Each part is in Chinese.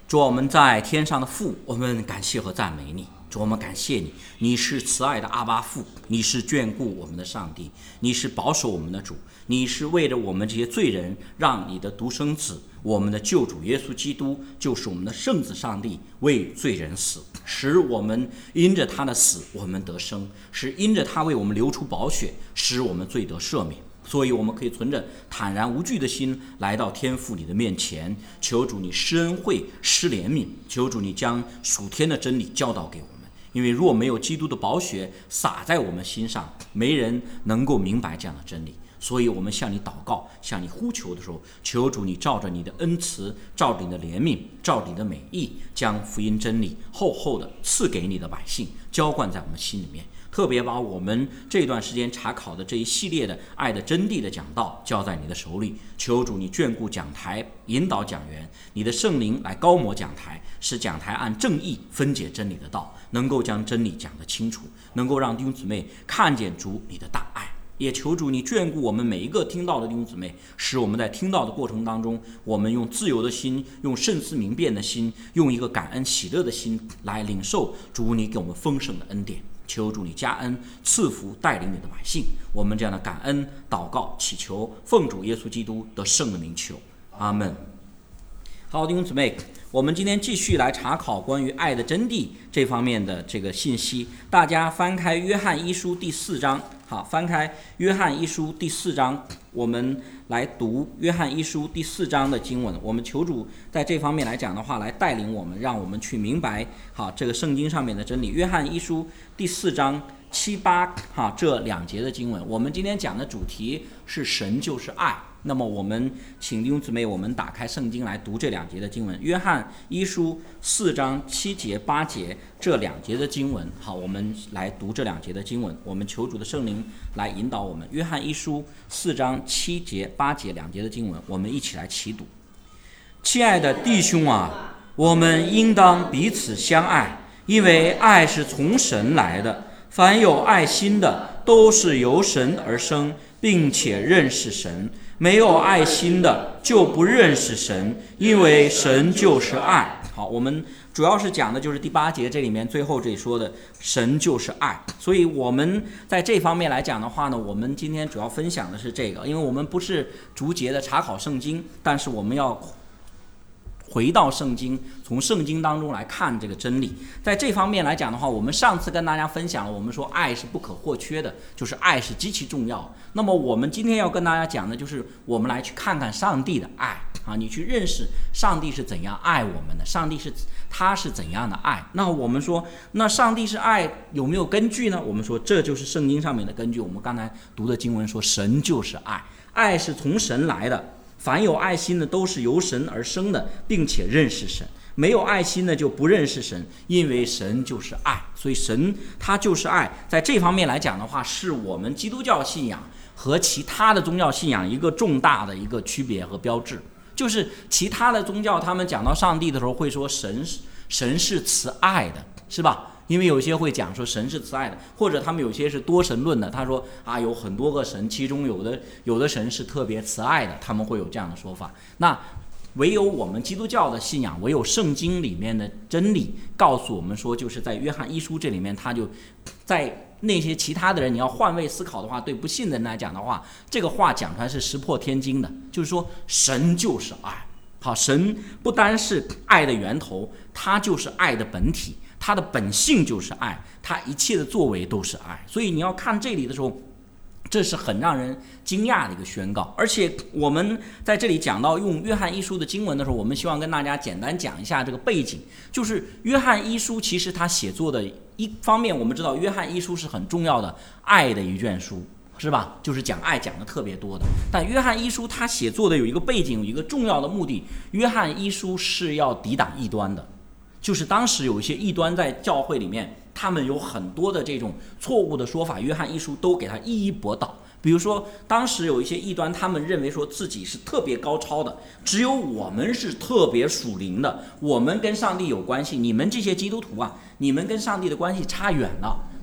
主，我们在天上的父，我们感谢和赞美你。主，我们感谢你，你是慈爱的阿爸父，你是眷顾我们的上帝，你是保守我们的主，你是为了我们这些罪人，让你的独生子，我们的救主耶稣基督，就是我们的圣子上帝，为罪人死，使我们因着他的死，我们得生，是因着他为我们流出宝血，使我们罪得赦免。所以我们可以存着坦然无惧的心来到天父你的面前，求主你施恩惠、施怜悯，求主你将属天的真理教导给我们。因为若没有基督的宝血洒在我们心上，没人能够明白这样的真理。所以我们向你祷告，向你呼求的时候，求主你照着你的恩慈，照着你的怜悯，照着你的美意，将福音真理厚厚的赐给你的百姓，浇灌在我们心里面。特别把我们这段时间查考的这一系列的爱的真谛的讲道交在你的手里，求主你眷顾讲台，引导讲员，你的圣灵来高摩讲台，使讲台按正义分解真理的道，能够将真理讲得清楚，能够让弟兄姊妹看见主你的大爱。也求主你眷顾我们每一个听到的弟兄姊妹，使我们在听到的过程当中，我们用自由的心，用慎思明辨的心，用一个感恩喜乐的心来领受主你给我们丰盛的恩典。求主你加恩赐福带领你的百姓，我们这样的感恩祷告祈求，奉主耶稣基督得胜的名求，阿们。好，弟兄姊妹，我们今天继续来查考关于爱的真谛这方面的这个信息。大家翻开约翰一书第4章，好，翻开约翰一书第4章，我们来读约翰一书第4章的经文。我们求主在这方面来讲的话，来带领我们，让我们去明白好这个圣经上面的真理。约翰一书第4章7、8这2节的经文，我们今天讲的主题是神就是爱。那么我们请弟兄姊妹，我们打开圣经来读这2节的经文。约翰一书4章7节、8节这2节的经文，好，我们来读这2节的经文。我们求主的圣灵来引导我们。约翰一书4章7节、8节2节的经文，我们一起来齐读。亲爱的弟兄啊，我们应当彼此相爱，因为爱是从神来的。凡有爱心的，都是由神而生，并且认识神。没有爱心的就不认识神，因为神就是爱。好，我们主要是讲的就是第8节这里面最后这里说的神就是爱。所以我们在这方面来讲的话呢，我们今天主要分享的是这个，因为我们不是逐节的查考圣经，但是我们要回到圣经，从圣经当中来看这个真理。在这方面来讲的话，我们上次跟大家分享了，我们说爱是不可或缺的，就是爱是极其重要。那么我们今天要跟大家讲的就是我们来去看看上帝的爱啊，你去认识上帝是怎样爱我们的，上帝他是怎样的爱。那我们说，那上帝是爱有没有根据呢？我们说这就是圣经上面的根据。我们刚才读的经文说神就是爱，爱是从神来的。凡有爱心的都是由神而生的，并且认识神。没有爱心的就不认识神，因为神就是爱。所以神他就是爱。在这方面来讲的话，是我们基督教信仰和其他的宗教信仰一个重大的一个区别和标志。就是其他的宗教他们讲到上帝的时候会说神是慈爱的，是吧？因为有些会讲说神是慈爱的，或者他们有些是多神论的，他说啊有很多个神，其中有的神是特别慈爱的，他们会有这样的说法。那唯有我们基督教的信仰，唯有圣经里面的真理告诉我们说，就是在约翰一书这里面，他就在那些其他的人你要换位思考的话，对不信的人来讲的话，这个话讲出来是石破天惊的，就是说神就是爱。好，神不单是爱的源头，他就是爱的本体，他的本性就是爱，他一切的作为都是爱。所以你要看这里的时候，这是很让人惊讶的一个宣告。而且我们在这里讲到用约翰一书的经文的时候，我们希望跟大家简单讲一下这个背景。就是约翰一书其实他写作的一方面，我们知道约翰一书是很重要的爱的一卷书，是吧？就是讲爱讲的特别多的。但约翰一书他写作的有一个背景，有一个重要的目的，约翰一书是要抵挡异端的。就是当时有一些异端在教会里面，他们有很多的这种错误的说法，约翰一书都给他一一驳倒。比如说当时有一些异端，他们认为说自己是特别高超的，只有我们是特别属灵的，我们跟上帝有关系，你们这些基督徒啊，你们跟上帝的关系差远了。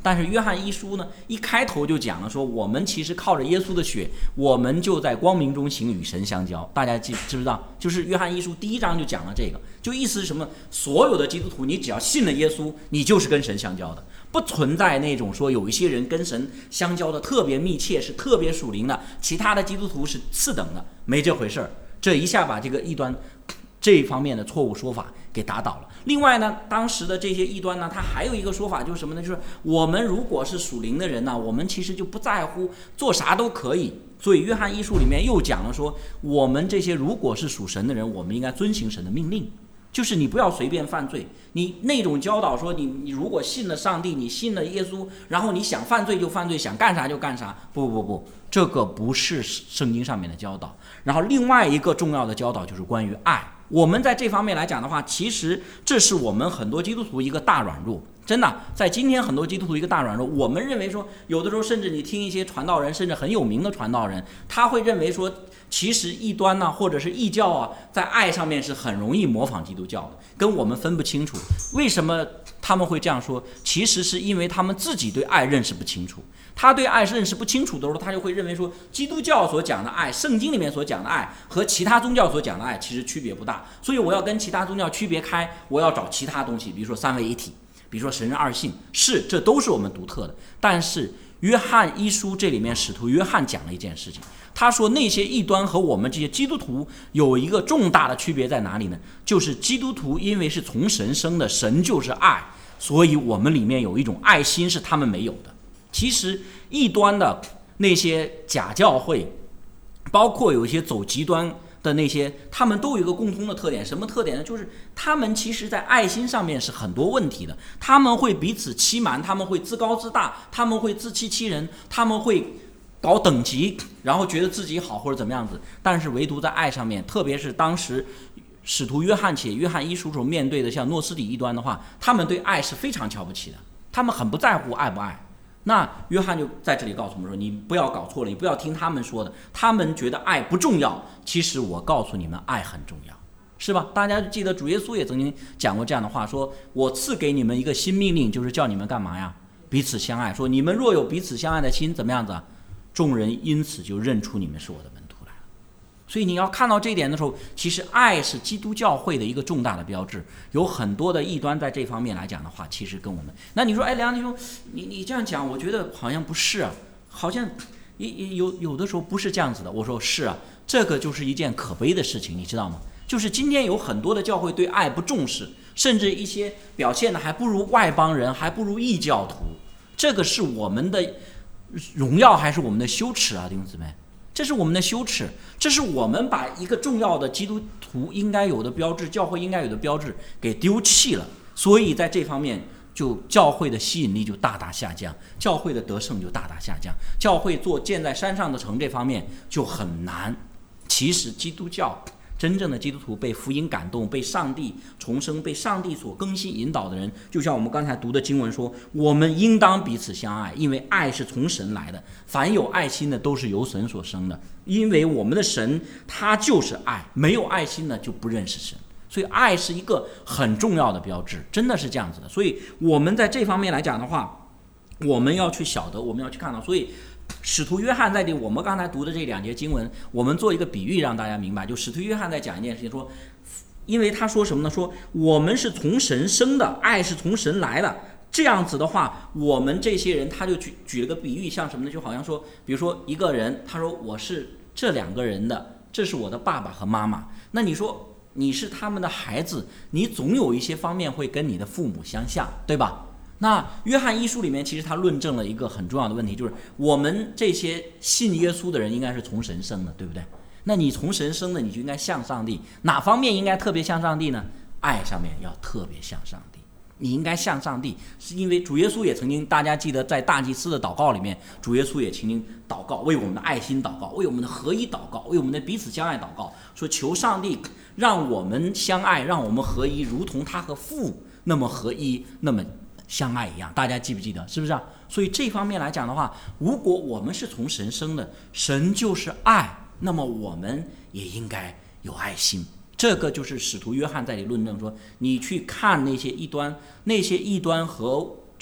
但是约翰一书呢，一开头就讲了说，我们其实靠着耶稣的血，我们就在光明中行，与神相交。大家知不知道？就是约翰一书第1章就讲了这个，就意思是什么？所有的基督徒，你只要信了耶稣，你就是跟神相交的，不存在那种说有一些人跟神相交的特别密切，是特别属灵的，其他的基督徒是次等的，没这回事儿。这一下把这个异端这一方面的错误说法给打倒了。另外呢，当时的这些异端呢，他还有一个说法就是什么呢？就是我们如果是属灵的人呢，我们其实就不在乎，做啥都可以。所以约翰一书里面又讲了说，我们这些如果是属神的人，我们应该遵行神的命令，就是你不要随便犯罪。你那种教导说你如果信了上帝，你信了耶稣，然后你想犯罪就犯罪，想干啥就干啥，不，这个不是圣经上面的教导。然后另外一个重要的教导就是关于爱。我们在这方面来讲的话，其实这是我们很多基督徒一个大软弱，真的，在今天很多基督徒一个大软弱。我们认为说，有的时候甚至你听一些传道人，甚至很有名的传道人，他会认为说，其实异端呢，或者是异教啊，在爱上面是很容易模仿基督教的，跟我们分不清楚。为什么他们会这样说？其实是因为他们自己对爱认识不清楚。他对爱认识不清楚的时候，他就会认为说，基督教所讲的爱，圣经里面所讲的爱和其他宗教所讲的爱其实区别不大，所以我要跟其他宗教区别开，我要找其他东西，比如说三位一体，比如说神人二性，这都是我们独特的。但是约翰一书这里面使徒约翰讲了一件事情，他说那些异端和我们这些基督徒有一个重大的区别在哪里呢？就是基督徒因为是从神生的，神就是爱，所以我们里面有一种爱心是他们没有的。其实异端的那些假教会，包括有一些走极端的那些，他们都有一个共通的特点，什么特点呢？就是他们其实在爱心上面是很多问题的，他们会彼此欺瞒，他们会自高自大，他们会自欺欺人，他们会搞等级，然后觉得自己好或者怎么样子。但是唯独在爱上面，特别是当时使徒约翰约翰一书所面对的像诺斯底异端的话，他们对爱是非常瞧不起的，他们很不在乎爱不爱。那约翰就在这里告诉我们说，你不要搞错了，你不要听他们说的，他们觉得爱不重要，其实我告诉你们，爱很重要，是吧？大家记得主耶稣也曾经讲过这样的话，说我赐给你们一个新命令，就是叫你们干嘛呀？彼此相爱。说你们若有彼此相爱的心，怎么样子啊？众人因此就认出你们是我的门徒来了。所以你要看到这一点的时候，其实爱是基督教会的一个重大的标志。有很多的异端在这方面来讲的话，其实跟我们，那你说，哎，梁弟兄，你这样讲，我觉得好像不是啊，好像有的时候不是这样子的。我说是啊，这个就是一件可悲的事情，你知道吗？就是今天有很多的教会对爱不重视，甚至一些表现的还不如外邦人，还不如异教徒。这个是我们的荣耀还是我们的羞耻啊，弟兄姊妹？这是我们的羞耻，这是我们把一个重要的基督徒应该有的标志，教会应该有的标志给丢弃了。所以在这方面，就教会的吸引力就大大下降，教会的得胜就大大下降，教会做建在山上的城这方面就很难。其实基督教真正的基督徒被福音感动，被上帝重生，被上帝所更新引导的人，就像我们刚才读的经文说，我们应当彼此相爱，因为爱是从神来的，凡有爱心的都是由神所生的，因为我们的神他就是爱，没有爱心的就不认识神。所以爱是一个很重要的标志，真的是这样子的。所以我们在这方面来讲的话，我们要去晓得，我们要去看到。所以使徒约翰在我们刚才读的这2节经文，我们做一个比喻让大家明白，就使徒约翰在讲一件事情，说因为他说什么呢？说我们是从神生的，爱是从神来的。这样子的话，我们这些人，他就举了个比喻，像什么呢？就好像说，比如说一个人，他说我是这2个人的，这是我的爸爸和妈妈。那你说你是他们的孩子，你总有一些方面会跟你的父母相像，对吧？那约翰一书里面其实他论证了一个很重要的问题，就是我们这些信耶稣的人应该是从神生的，对不对？那你从神生的，你就应该像上帝，哪方面应该特别像上帝呢？爱上面要特别像上帝，你应该像上帝，是因为主耶稣也曾经，大家记得在大祭司的祷告里面，主耶稣也曾经祷告，为我们的爱心祷告，为我们的合一祷告，为我们的彼此相爱祷告，说求上帝让我们相爱，让我们合一，如同他和父那么合一，那么相爱一样。大家记不记得？是不是啊？所以这方面来讲的话，如果我们是从神生的，神就是爱，那么我们也应该有爱心。这个就是使徒约翰在这里论证说，你去看那些异端和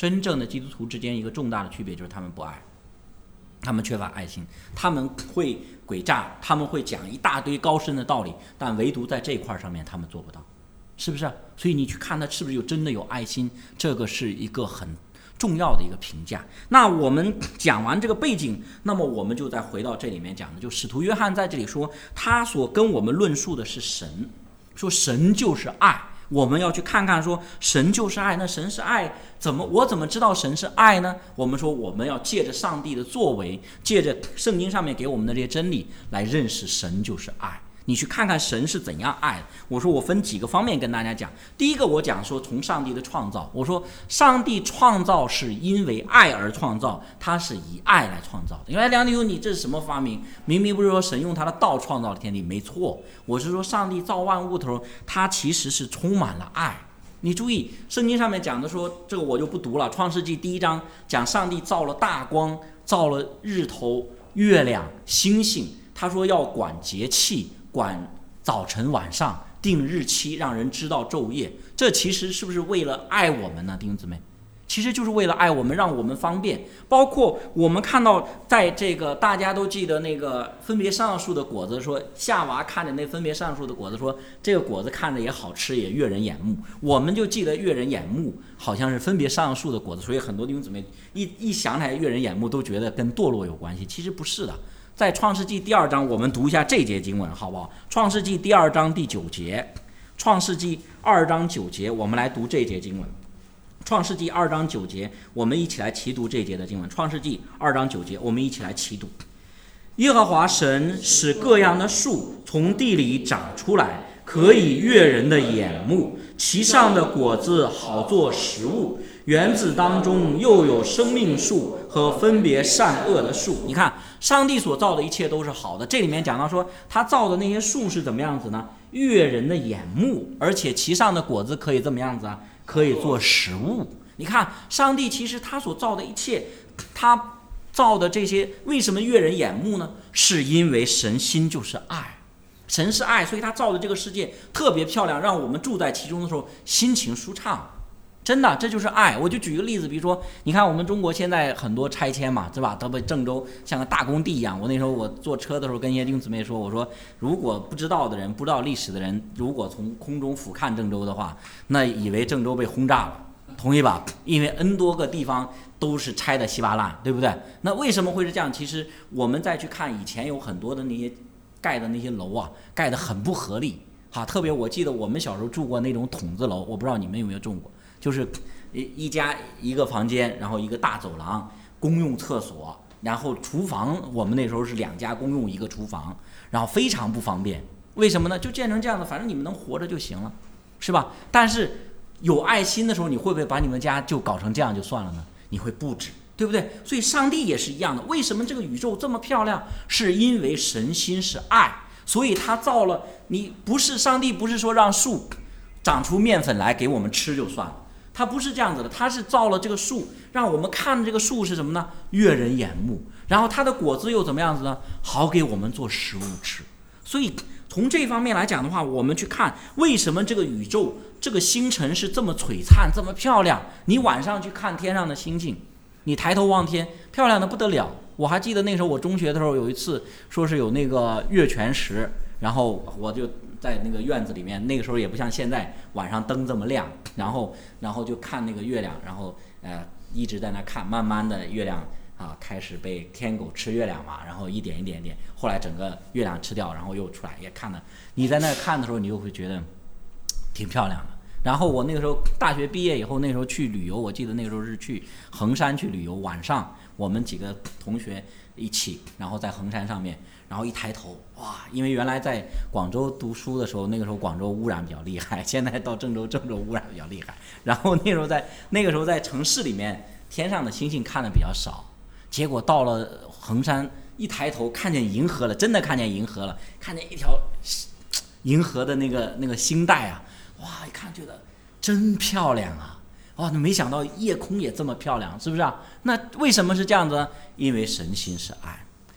真正的基督徒之间一个重大的区别就是他们不爱，他们缺乏爱心，他们会诡诈，他们会讲一大堆高深的道理，但唯独在这一块上面他们做不到，是不是？所以你去看他是不是真的有爱心，这个是一个很重要的一个评价。那我们讲完这个背景，那么我们就再回到这里面讲的，就使徒约翰在这里说，他所跟我们论述的是神，说神就是爱。我们要去看看说神就是爱，那神是爱，我怎么知道神是爱呢？我们说我们要借着上帝的作为，借着圣经上面给我们的这些真理来认识神就是爱。你去看看神是怎样爱的。我说我分几个方面跟大家讲。第一个我讲说从上帝的创造，我说上帝创造是因为爱而创造，他是以爱来创造的。原来梁弟兄你这是什么发明？明明不是说神用他的道创造了天地，没错，我是说上帝造万物的时候，他其实是充满了爱。你注意圣经上面讲的说，这个我就不读了，创世纪第1章讲上帝造了大光，造了日头月亮星星，他说要管节气，管早晨晚上，定日期，让人知道昼夜。这其实是不是为了爱我们呢？弟兄姊妹，其实就是为了爱我们，让我们方便。包括我们看到在这个大家都记得那个分别善恶树的果子，说夏娃看着那分别善恶树的果子，说这个果子看着也好吃，也悦人眼目。我们就记得悦人眼目好像是分别善恶树的果子，所以很多弟兄姊妹一想起来悦人眼目都觉得跟堕落有关系，其实不是的。在创世纪第2章，我们读一下这节经文好不好？创世纪第2章第9节，创世纪2章9节，我们来读这节经文。创世纪2章9节，我们一起来齐读这节的经文。创世纪2章9节，我们一起来齐读。耶和华神使各样的树从地里长出来，可以悦人的眼目，其上的果子好做食物。园子当中又有生命树和分别善恶的树。你看上帝所造的一切都是好的，这里面讲到说他造的那些树是怎么样子呢？悦人的眼目，而且其上的果子可以怎么样子啊？可以做食物。你看上帝其实他所造的一切，他造的这些为什么悦人眼目呢？是因为神心就是爱，神是爱，所以他造的这个世界特别漂亮，让我们住在其中的时候心情舒畅。真的，这就是爱。我就举个例子，比如说你看我们中国现在很多拆迁嘛，对吧？特别郑州像个大工地一样。我那时候我坐车的时候跟一些弟兄姊妹说，我说如果不知道的人，不知道历史的人，如果从空中俯瞰郑州的话，那以为郑州被轰炸了，同意吧？因为 N 多个地方都是拆的稀巴烂，对不对？那为什么会是这样？其实我们再去看以前有很多的那些盖的那些楼啊，盖得很不合理。好，特别我记得我们小时候住过那种筒子楼，我不知道你们有没有住过。就是一家一个房间，然后一个大走廊，公用厕所，然后厨房我们那时候是2家公用一个厨房，然后非常不方便。为什么呢？就建成这样的，反正你们能活着就行了，是吧？但是有爱心的时候，你会不会把你们家就搞成这样就算了呢？你会布置，对不对？所以上帝也是一样的。为什么这个宇宙这么漂亮？是因为神心是爱，所以他造了你。不是上帝不是说让树长出面粉来给我们吃就算了，他不是这样子的，他是造了这个树，让我们看这个树是什么呢？悦人眼目。然后它的果子又怎么样子呢？好给我们做食物吃。所以从这方面来讲的话，我们去看为什么这个宇宙这个星辰是这么璀璨这么漂亮。你晚上去看天上的星星，你抬头望天，漂亮的不得了。我还记得那时候我中学的时候有一次说是有那个月全食，然后我就在那个院子里面，那个时候也不像现在晚上灯这么亮，然后就看那个月亮，然后一直在那看，慢慢的月亮开始被天狗吃月亮嘛，然后一点一点点，后来整个月亮吃掉，然后又出来也看了。你在那看的时候，你就会觉得挺漂亮的。然后我那个时候大学毕业以后，那时候去旅游，我记得那个时候是去衡山去旅游，晚上我们几个同学一起，然后在衡山上面，然后一抬头，哇！因为原来在广州读书的时候，那个时候广州污染比较厉害，现在到郑州污染比较厉害。然后那个时候在城市里面，天上的星星看的比较少，结果到了衡山，一抬头看见银河了，真的看见银河了，看见一条银河的那个星带啊，哇！一看觉得真漂亮啊！哇，没想到夜空也这么漂亮，是不是啊？那为什么是这样子呢？因为神心是爱。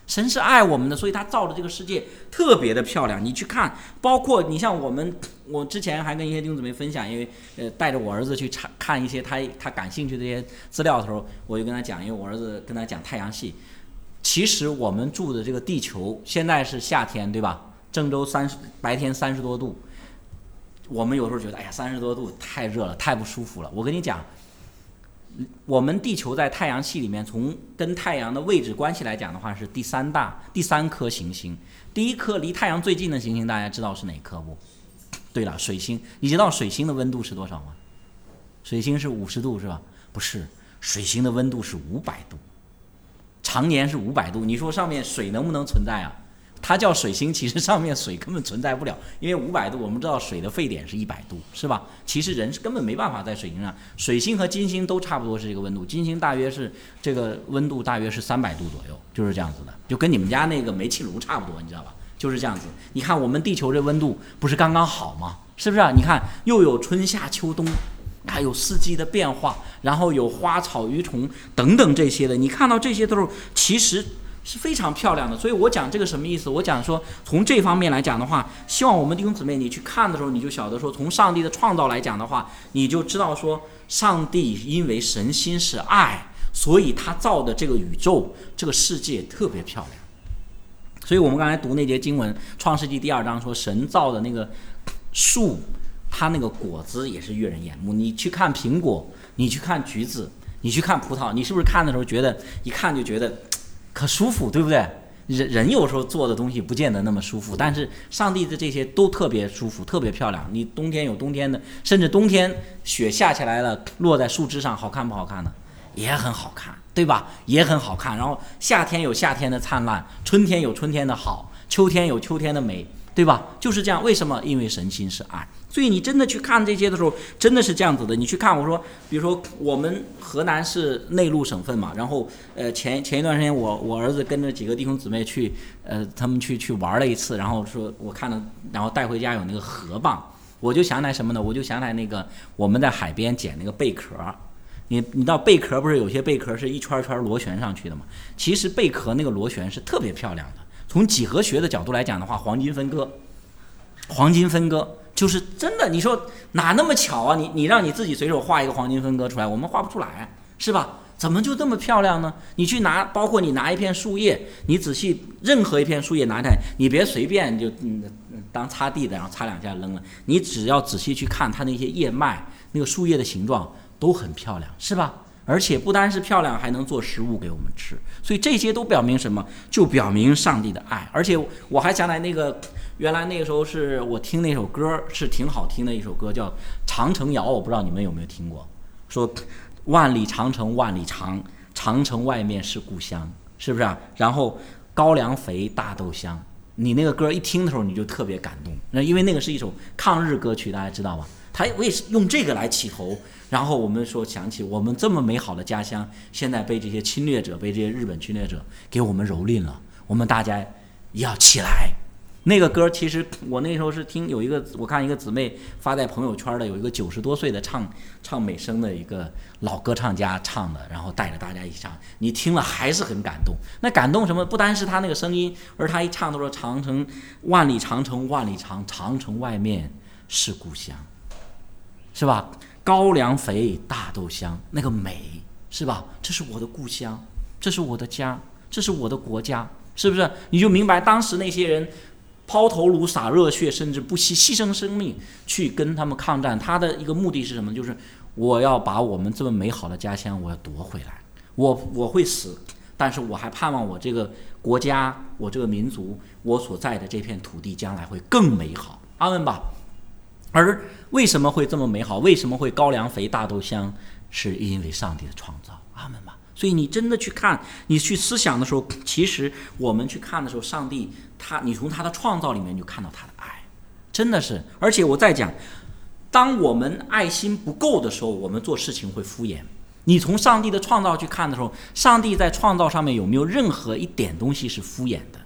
神是爱我们的，所以他造的这个世界特别的漂亮。你去看，包括你像我之前还跟一些弟兄姊妹分享，因为带着我儿子去看一些他感兴趣的这些资料的时候，我就跟他讲，因为我儿子跟他讲太阳系。其实我们住的这个地球现在是夏天，对吧？郑州白天30多度，我们有时候觉得，哎呀，30多度太热了，太不舒服了。我跟你讲，我们地球在太阳系里面，从跟太阳的位置关系来讲的话，是第三颗行星。第一颗离太阳最近的行星，大家知道是哪颗不？对了，水星。你知道水星的温度是多少吗？水星是50度是吧？不是，水星的温度是500度，常年是500度。你说上面水能不能存在啊？它叫水星，其实上面水根本存在不了，因为500度，我们知道水的沸点是100度，是吧？其实人是根本没办法在水星上。水星和金星都差不多是这个温度，金星大约是这个温度大约是300度左右，就是这样子的，就跟你们家那个煤气炉差不多，你知道吧？就是这样子。你看我们地球这温度不是刚刚好吗？是不是啊？你看又有春夏秋冬，还有四季的变化，然后有花草鱼虫等等这些的，你看到这些都是其实是非常漂亮的。所以我讲这个什么意思？我讲说从这方面来讲的话，希望我们弟兄姊妹你去看的时候，你就晓得说，从上帝的创造来讲的话，你就知道说，上帝因为神心是爱，所以他造的这个宇宙这个世界特别漂亮。所以我们刚才读那节经文，创世纪第2章说，神造的那个树，它那个果子也是悦人眼目。你去看苹果，你去看橘子，你去看葡萄，你是不是看的时候觉得一看就觉得可舒服，对不对？人有时候做的东西不见得那么舒服，但是上帝的这些都特别舒服，特别漂亮。你冬天有冬天的，甚至冬天雪下起来了，落在树枝上，好看不好看呢？也很好看，对吧？也很好看。然后夏天有夏天的灿烂，春天有春天的好，秋天有秋天的美，对吧？就是这样。为什么？因为神心是爱。所以你真的去看这些的时候，真的是这样子的。你去看，我说，比如说我们河南是内陆省份嘛，然后前一段时间我儿子跟着几个弟兄姊妹去他们去玩了一次，然后说我看了，然后带回家有那个河蚌，我就想起来什么呢？我就想起来那个我们在海边捡那个贝壳。你知道贝壳不是有些贝壳是一圈圈螺旋上去的吗？其实贝壳那个螺旋是特别漂亮的。从几何学的角度来讲的话，黄金分割就是真的。你说哪那么巧啊？你让你自己随手画一个黄金分割出来，我们画不出来，是吧？怎么就这么漂亮呢？你去拿，包括你拿一片树叶，你仔细任何一片树叶拿来，你别随便就当擦地的，然后擦2下扔了。你只要仔细去看它那些叶脉，那个树叶的形状都很漂亮，是吧？而且不单是漂亮，还能做食物给我们吃。所以这些都表明什么？就表明上帝的爱。而且我还想来那个，原来那个时候是我听那首歌，是挺好听的一首歌，叫《长城谣》，我不知道你们有没有听过。说万里长城万里长，长城外面是故乡，是不是啊？然后高粱肥大豆香，你那个歌一听的时候你就特别感动。那因为那个是一首抗日歌曲，大家知道吧？他也是用这个来起头，然后我们说想起我们这么美好的家乡，现在被这些侵略者，被这些日本侵略者给我们蹂躏了，我们大家要起来。那个歌其实我那时候是听有一个，我看一个姊妹发在朋友圈的，有一个90多岁的唱美声的一个老歌唱家唱的，然后带着大家一起唱，你听了还是很感动。那感动什么？不单是他那个声音，而他一唱都说长城万里长城万里长，长城外面是故乡，是吧？高粱肥大豆香，那个美，是吧？这是我的故乡，这是我的家，这是我的国家，是不是？你就明白当时那些人抛头颅洒热血，甚至不惜牺牲生命去跟他们抗战，他的一个目的是什么？就是我要把我们这么美好的家乡我要夺回来。我会死，但是我还盼望我这个国家，我这个民族，我所在的这片土地将来会更美好。阿们吧。而为什么会这么美好？为什么会高粱肥大豆香？是因为上帝的创造。阿们吧。所以你真的去看，你去思想的时候，其实我们去看的时候，上帝你从他的创造里面就看到他的爱，真的是。而且我再讲，当我们爱心不够的时候，我们做事情会敷衍。你从上帝的创造去看的时候，上帝在创造上面有没有任何一点东西是敷衍的？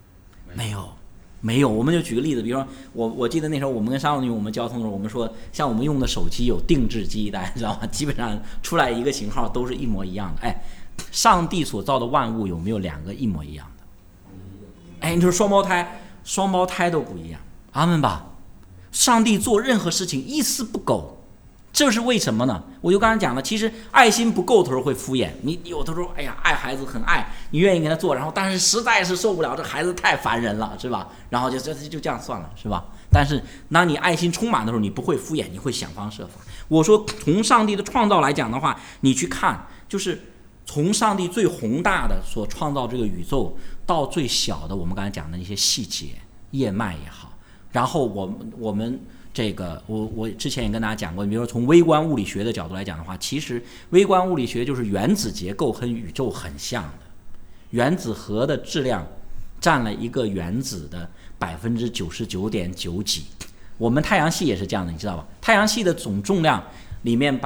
没有。我们就举个例子，比如说我记得那时候我们跟商务局我们交通的时候，我们说像我们用的手机有定制机，大家知道吗？基本上出来一个型号都是一模一样的。上帝所造的万物有没有2个一模一样的？ 你说双胞胎都不一样，阿们吧。上帝做任何事情一丝不苟，这是为什么呢？我就刚才讲了，其实爱心不够的时候会敷衍，你有的时候爱孩子很爱，你愿意给他做，然后但是实在是受不了，这孩子太烦人了，是吧？然后就这样算了，是吧？但是当你爱心充满的时候，你不会敷衍，你会想方设法。我说从上帝的创造来讲的话，你去看，就是从上帝最宏大的所创造这个宇宙到最小的我们刚才讲的那些细节，叶脉也好，然后我们这个我之前也跟大家讲过，比如说从微观物理学的角度来讲的话，其实微观物理学就是原子结构和宇宙很像的，原子核的质量占了一个原子的99.9几，我们太阳系也是这样的，你知道吧？太阳系的总重量里面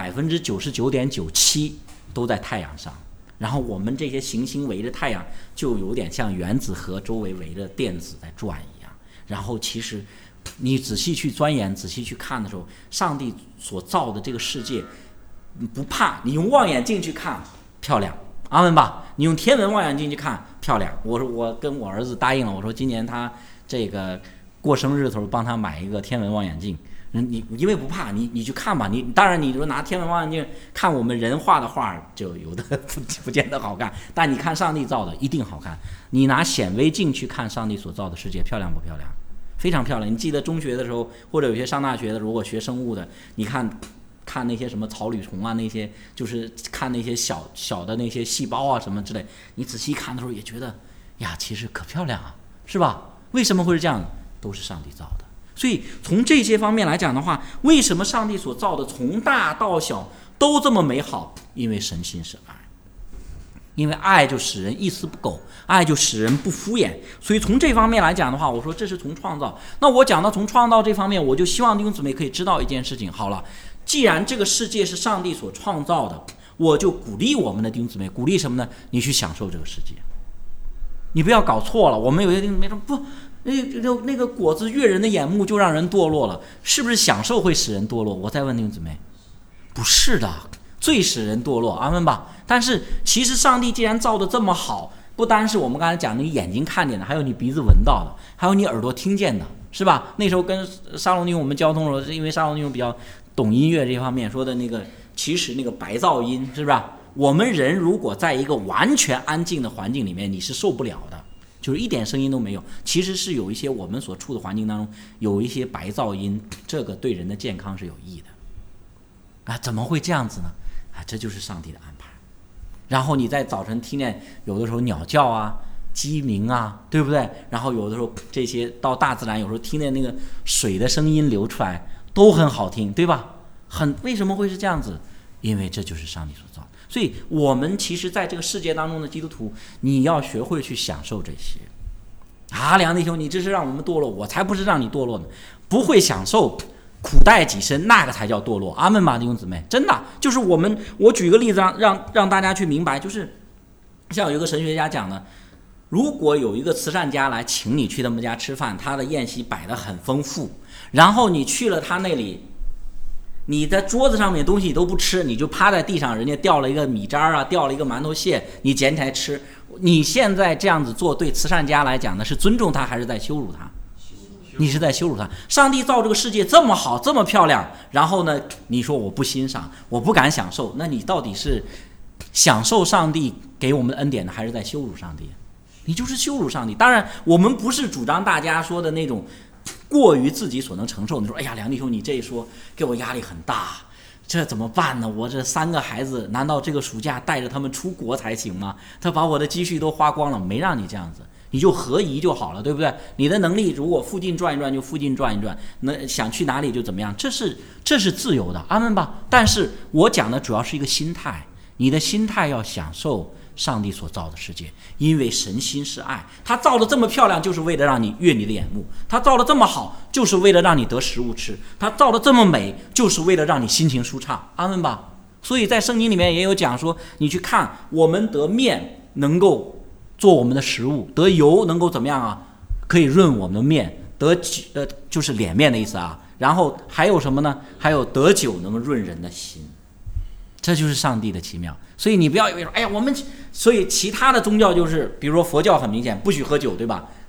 99.97%都在太阳上，然后我们这些行星围着太阳就有点像原子核周围围着电子在转一样。然后其实你仔细去钻研、仔细去看的时候，上帝所造的这个世界不怕你用望远镜去看漂亮，阿们吧？你用天文望远镜去看漂亮。我跟我儿子答应了，我说今年他这个过生日的时候帮他买一个天文望远镜。你因为不怕，你去看吧。你当然你说拿天文望远镜看我们人画的画，就有的不见得好看，但你看上帝造的一定好看。你拿显微镜去看上帝所造的世界，漂亮不漂亮？非常漂亮。你记得中学的时候，或者有些上大学的，如果学生物的，你看那些什么草履虫啊，那些就是看那些小的那些细胞啊什么之类，你仔细看的时候也觉得呀，其实可漂亮啊，是吧？为什么会是这样？都是上帝造的。所以从这些方面来讲的话，为什么上帝所造的从大到小都这么美好？因为神心是爱，因为爱就使人一丝不苟，爱就使人不敷衍。所以从这方面来讲的话，我说这是从创造。那我讲到从创造这方面，我就希望弟兄姊妹可以知道一件事情。好了，既然这个世界是上帝所创造的，我就鼓励我们的弟兄姊妹，鼓励什么呢？你去享受这个世界，你不要搞错了。我们有些弟兄姊妹说不，那个果子悦人的眼目就让人堕落了，是不是享受会使人堕落？我再问弟兄姊妹，不是的，最使人堕落，阿们吧。但是其实上帝既然造得这么好，不单是我们刚才讲的你眼睛看见的，还有你鼻子闻到的，还有你耳朵听见的，是吧？那时候跟沙龙弟兄我们交通的时候，因为沙龙弟兄比较懂音乐这方面，说的那个其实那个白噪音，是不是？我们人如果在一个完全安静的环境里面，你是受不了的，就是一点声音都没有。其实是有一些我们所处的环境当中有一些白噪音，这个对人的健康是有益的。怎么会这样子呢？这就是上帝的安排。然后你在早晨听见有的时候鸟叫啊、鸡鸣啊，对不对？然后有的时候这些到大自然，有时候听见那个水的声音流出来都很好听，对吧？为什么会是这样子？因为这就是上帝所造的。所以我们其实在这个世界当中的基督徒，你要学会去享受这些。梁弟兄，你这是让我们堕落，我才不是让你堕落呢。不会享受，苦待己身，那个才叫堕落。阿们吧，弟兄姊妹，真的就是我举个例子让大家去明白，就是像有一个神学家讲的，如果有一个慈善家来请你去他们家吃饭，他的宴席摆得很丰富，然后你去了他那里，你在桌子上面东西你都不吃，你就趴在地上，人家掉了一个米渣啊，掉了一个馒头屑，你捡起来吃。你现在这样子做，对慈善家来讲呢，是尊重他还是在羞辱他？你是在羞辱他。上帝造这个世界这么好，这么漂亮，然后呢，你说我不欣赏，我不敢享受，那你到底是享受上帝给我们的恩典呢，还是在羞辱上帝？你就是羞辱上帝。当然，我们不是主张大家说的那种过于自己所能承受。你说，哎呀，梁弟兄，你这一说给我压力很大，这怎么办呢？我这3个孩子，难道这个暑假带着他们出国才行吗？他把我的积蓄都花光了，没让你这样子，你就合宜就好了，对不对？你的能力如果附近转一转就附近转一转，那想去哪里就怎么样，这是自由的，阿们吧。但是我讲的主要是一个心态，你的心态要享受上帝所造的世界，因为神心是爱，他造的这么漂亮，就是为了让你悦你的眼目；他造的这么好，就是为了让你得食物吃；他造的这么美，就是为了让你心情舒畅，阿们吧。所以在圣经里面也有讲说，你去看，我们得面能够做我们的食物，得油能够怎么样啊？可以润我们的面，就是脸面的意思啊。然后还有什么呢？还有得酒能够润人的心，这就是上帝的奇妙。所以你不要以为说，哎呀，所以其他的宗教就是，比如说佛教很明显不许喝酒，对吧？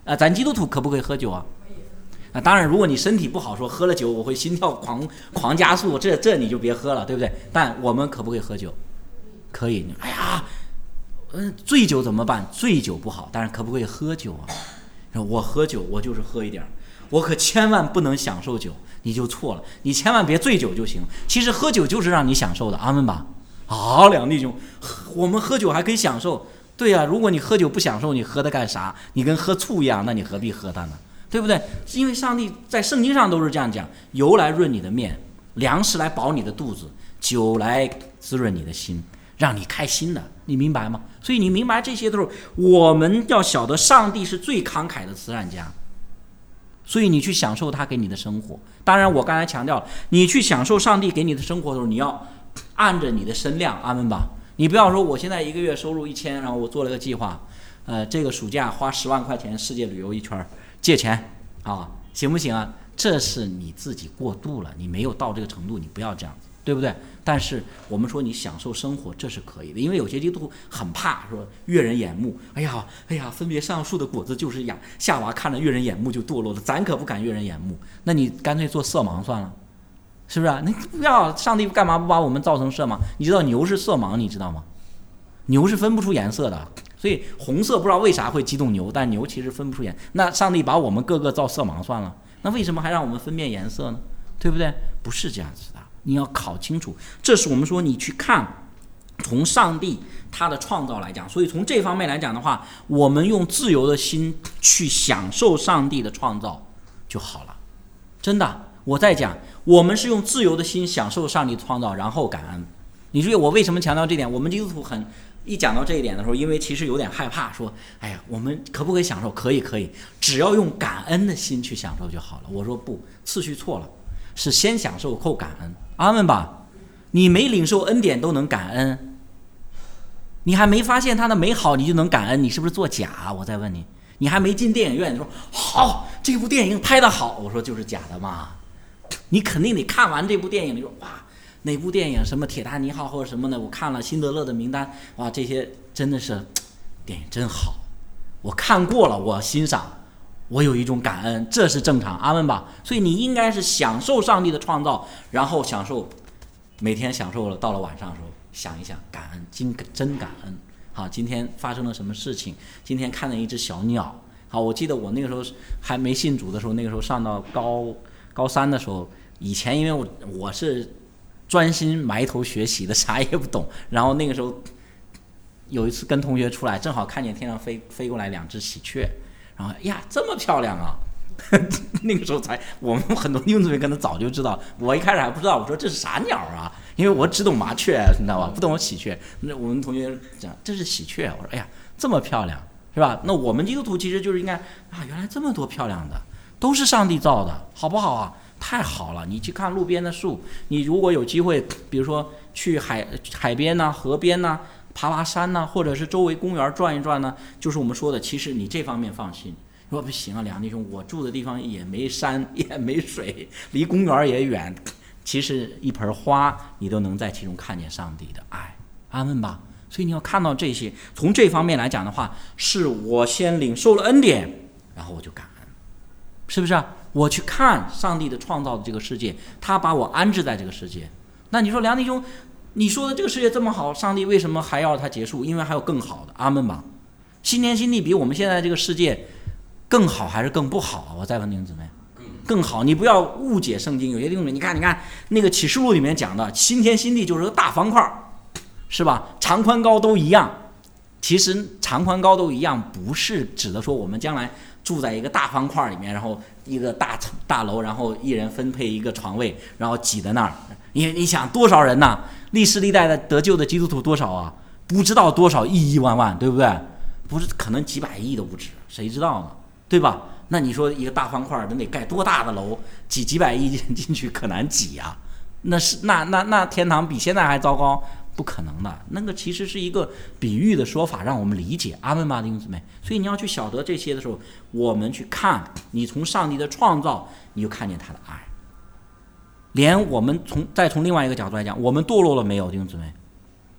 咱基督徒可不可以喝酒啊？当然，如果你身体不好，说喝了酒我会心跳狂加速，这你就别喝了，对不对？但我们可不可以喝酒？可以。哎呀，醉酒怎么办？醉酒不好，但是可不可以喝酒啊？我喝酒，我就是喝一点，我可千万不能享受酒，你就错了。你千万别醉酒就行。其实喝酒就是让你享受的，阿们吧。好，两弟兄，我们喝酒还可以享受。对呀，如果你喝酒不享受，你喝它干啥？你跟喝醋一样，那你何必喝它呢？对不对？因为上帝在圣经上都是这样讲：油来润你的面，粮食来饱你的肚子，酒来滋润你的心，让你开心的。你明白吗？所以你明白这些都是我们要晓得，上帝是最慷慨的慈善家。所以你去享受他给你的生活。当然，我刚才强调了，你去享受上帝给你的生活的时候，你要按着你的身量，阿们吧。你不要说我现在一个月收入1000，然后我做了个计划，这个暑假花10万块钱世界旅游一圈，借钱啊，行不行啊？这是你自己过度了，你没有到这个程度，你不要这样子，对不对？但是我们说你享受生活，这是可以的，因为有些基督徒很怕说悦人眼目，哎呀，分别上树的果子就是痒，夏娃看了悦人眼目就堕落了，咱可不敢悦人眼目，那你干脆做色盲算了。是不是啊？你不要，上帝干嘛不把我们造成色盲？你知道牛是色盲，你知道吗？牛是分不出颜色的，所以红色不知道为啥会激动牛，但牛其实分不出颜。那上帝把我们个个造色盲算了，那为什么还让我们分辨颜色呢？对不对？不是这样子的，你要考清楚。这是我们说你去看，从上帝他的创造来讲，所以从这方面来讲的话，我们用自由的心去享受上帝的创造就好了，真的。我在讲，我们是用自由的心享受上帝创造，然后感恩。你注意我为什么强调这点？我们基督徒一讲到这一点的时候，因为其实有点害怕，说，哎呀，我们可不可以享受？可以，只要用感恩的心去享受就好了。我说不，次序错了，是先享受后感恩。阿们吧。你没领受恩典都能感恩，你还没发现他的美好，你就能感恩，你是不是作假？我再问你，你还没进电影院，你说好，这部电影拍得好，我说就是假的嘛。你肯定得看完这部电影，你说哇，哪部电影什么铁达尼号或者什么的，我看了辛德勒的名单，哇，这些真的是电影真好，我看过了，我欣赏，我有一种感恩，这是正常，阿们吧。所以你应该是享受上帝的创造，然后享受每天享受了，到了晚上的时候想一想感恩，真感恩。好，今天发生了什么事情？今天看了一只小鸟。好，我记得我那个时候还没信主的时候，那个时候上到高3的时候，以前因为我是专心埋头学习的，啥也不懂。然后那个时候有一次跟同学出来，正好看见天上飞过来2只喜鹊，然后呀，这么漂亮啊！那个时候我们很多弟兄姊妹可能早就知道，我一开始还不知道，我说这是啥鸟啊？因为我只懂麻雀，你知道吧？不懂喜鹊。那我们同学讲这是喜鹊，我说哎呀，这么漂亮，是吧？那我们基督徒其实就是应该啊，原来这么多漂亮的，都是上帝造的，好不好啊？太好了！你去看路边的树，你如果有机会，比如说去海边呐、河边呐、爬山呐，或者是周围公园转一转呢，就是我们说的，其实你这方面放心。说不行啊，梁弟兄，我住的地方也没山也没水，离公园也远，其实一盆花你都能在其中看见上帝的爱，阿们吧。所以你要看到这些，从这方面来讲的话，是我先领受了恩典，然后我就感恩，是不是啊？我去看上帝的创造的这个世界，他把我安置在这个世界。那你说梁弟兄，你说的这个世界这么好，上帝为什么还要它结束？因为还有更好的，阿们吧。新天新地比我们现在这个世界更好还是更不好？我再问弟兄姊妹，更好。你不要误解圣经，有些弟兄姊妹，你看那个启示录里面讲的新天新地就是个大方块，是吧？长宽高都一样。其实长宽高都一样，不是指的说我们将来住在一个大方块里面，然后一个大楼，然后一人分配一个床位，然后挤在那儿。你想多少人呐？历世历代的得救的基督徒多少啊？不知道多少亿万万，对不对？不是，可能几百亿都不止，谁知道呢？对吧？那你说一个大方块得盖多大的楼，几百亿进去可难挤啊？那天堂比现在还糟糕，不可能的。那个其实是一个比喻的说法，让我们理解。阿们吧，弟兄姊妹。所以你要去晓得这些的时候，我们去看，你从上帝的创造，你就看见他的爱。连我们再从另外一个角度来讲，我们堕落了没有，弟兄姊妹？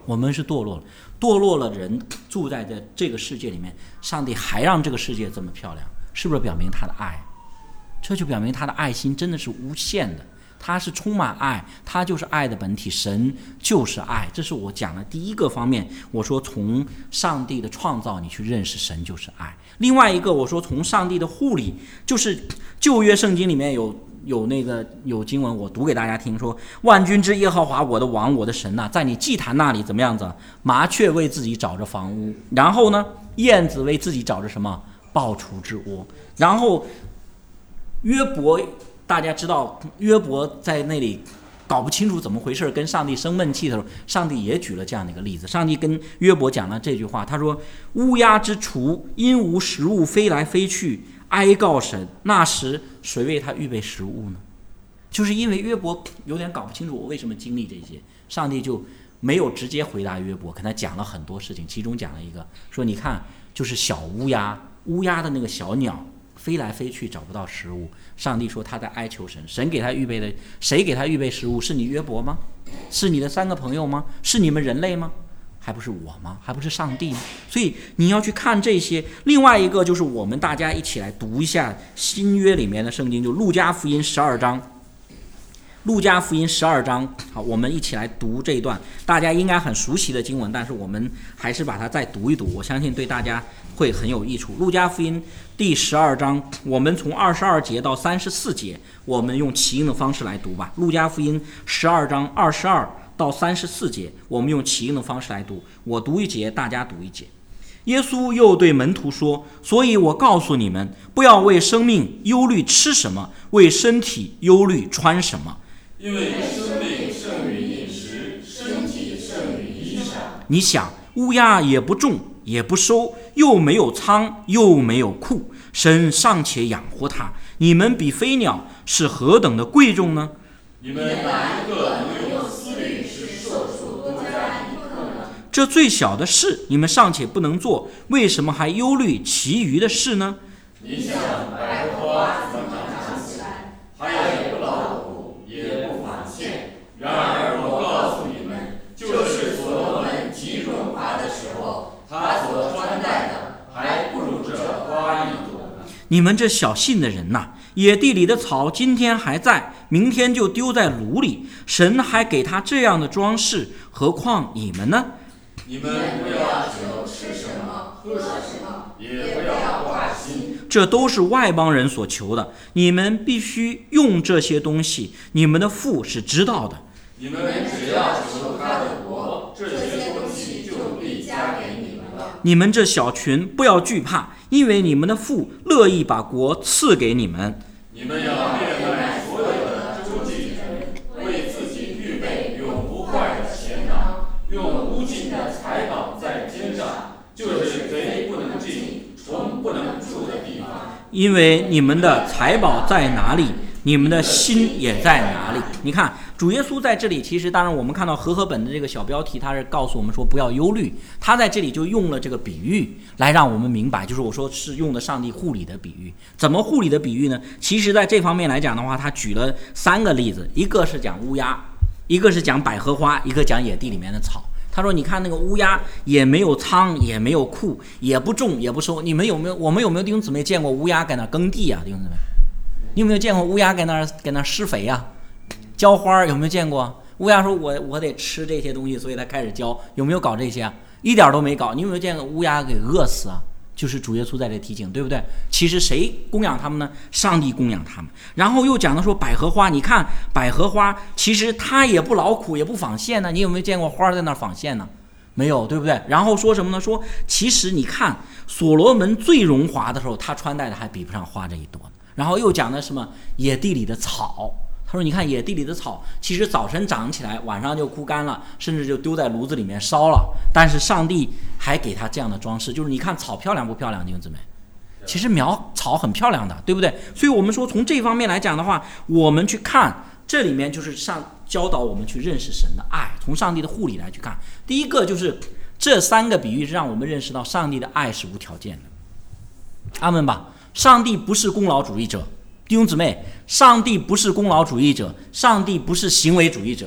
我们是堕落了，堕落了，人住在这个世界里面，上帝还让这个世界这么漂亮，是不是表明他的爱？这就表明他的爱心真的是无限的，他是充满爱，他就是爱的本体，神就是爱。这是我讲的第一个方面，我说从上帝的创造你去认识神就是爱。另外一个我说从上帝的护理，就是旧约圣经里面有经文，我读给大家听，说万军之耶和华我的王我的神呐，在你祭坛那里怎么样子？麻雀为自己找着房屋，然后呢，燕子为自己找着什么？抱雏之窝。然后约伯，大家知道约伯在那里搞不清楚怎么回事，跟上帝生闷气的时候，上帝也举了这样的一个例子。上帝跟约伯讲了这句话，他说：乌鸦之雏因无食物飞来飞去，哀告神，那时谁为他预备食物呢？就是因为约伯有点搞不清楚我为什么经历这些，上帝就没有直接回答约伯，跟他讲了很多事情，其中讲了一个，说你看，就是小乌鸦的那个小鸟飞来飞去找不到食物，上帝说他在哀求神，神给他预备的，谁给他预备食物？是你约伯吗？是你的3个朋友吗？是你们人类吗？还不是我吗？还不是上帝吗？所以你要去看这些。另外一个就是我们大家一起来读一下新约里面的圣经，就路加福音12章。路加福音12章，好，我们一起来读这一段，大家应该很熟悉的经文，但是我们还是把它再读一读，我相信对大家会很有益处。路加福音第12章，我们从22节到34节，我们用起音的方式来读吧。路加福音12章22到34节，我们用起音的方式来读，我读一节，大家读一节。耶稣又对门徒说：所以我告诉你们，不要为生命忧虑吃什么，为身体忧虑穿什么。 因为生命胜于饮食，身体胜于衣裳。 你想，乌鸦也不种，也不收，又没有仓，又没有库，神尚且养活它，你们比飞鸟是何等的贵重呢？ 你们哪一个能用思虑使寿数多加1克呢？ 这最小的事你们尚且不能做，为什么还忧虑其余的事呢？ 你想百合花怎么长起来，它也不劳苦，也不纺线。然而我告诉你们，就是所罗门极荣华的时候，他所穿戴的还不如这花一朵呢。 你们这小信的人呐，野地里的草今天还在，明天就丢在炉里，神还给他这样的装饰，何况你们呢？ 你们不要求吃什么喝什么，也不要挂心， 这都是外邦人所求的，你们必须用这些东西，你们的父是知道的。 你们只要求他的国，这些东西就必加给你们了。 你们这小群不要惧怕，因为你们的父乐意把国赐给你们。 你们要变卖所有的周济人，为自己预备永不坏的钱囊，用无尽的财宝在肩上，就是贼不能进，虫不能蛀的地方。 因为你们的财宝在哪里，你们的心也在哪里。你看主耶稣在这里，其实当然我们看到和合本的这个小标题，他是告诉我们说不要忧虑，他在这里就用了这个比喻来让我们明白，就是我说是用的上帝护理的比喻。怎么护理的比喻呢？其实在这方面来讲的话，他举了3个例子，一个是讲乌鸦，一个是讲百合花，一个讲野地里面的草。他说你看那个乌鸦也没有仓，也没有库，也不种也不收。我们有没有弟兄姊妹见过乌鸦在那耕地啊？弟兄姊妹，你有没有见过乌鸦在那施肥啊，浇花？有没有见过？乌鸦说我得吃这些东西，所以它开始浇。有没有搞这些啊？一点都没搞。你有没有见过乌鸦给饿死啊？就是主耶稣在这提醒，对不对？其实谁供养他们呢？上帝供养他们。然后又讲到说百合花，你看百合花其实它也不劳苦，也不纺线呢。你有没有见过花在那纺线呢？没有，对不对？然后说什么呢？说其实你看所罗门最荣华的时候，他穿戴的还比不上花这一朵。然后又讲的什么野地里的草，他说你看野地里的草其实早晨长起来，晚上就枯干了，甚至就丢在炉子里面烧了，但是上帝还给他这样的装饰。就是你看草漂亮不漂亮，弟兄姊妹？其实苗草很漂亮的，对不对？所以我们说从这方面来讲的话，我们去看这里面就是教导我们去认识神的爱，从上帝的护理来去看。第一个就是这3个比喻是让我们认识到上帝的爱是无条件的。阿们吧。上帝不是功劳主义者，弟兄姊妹，上帝不是功劳主义者，上帝不是行为主义者，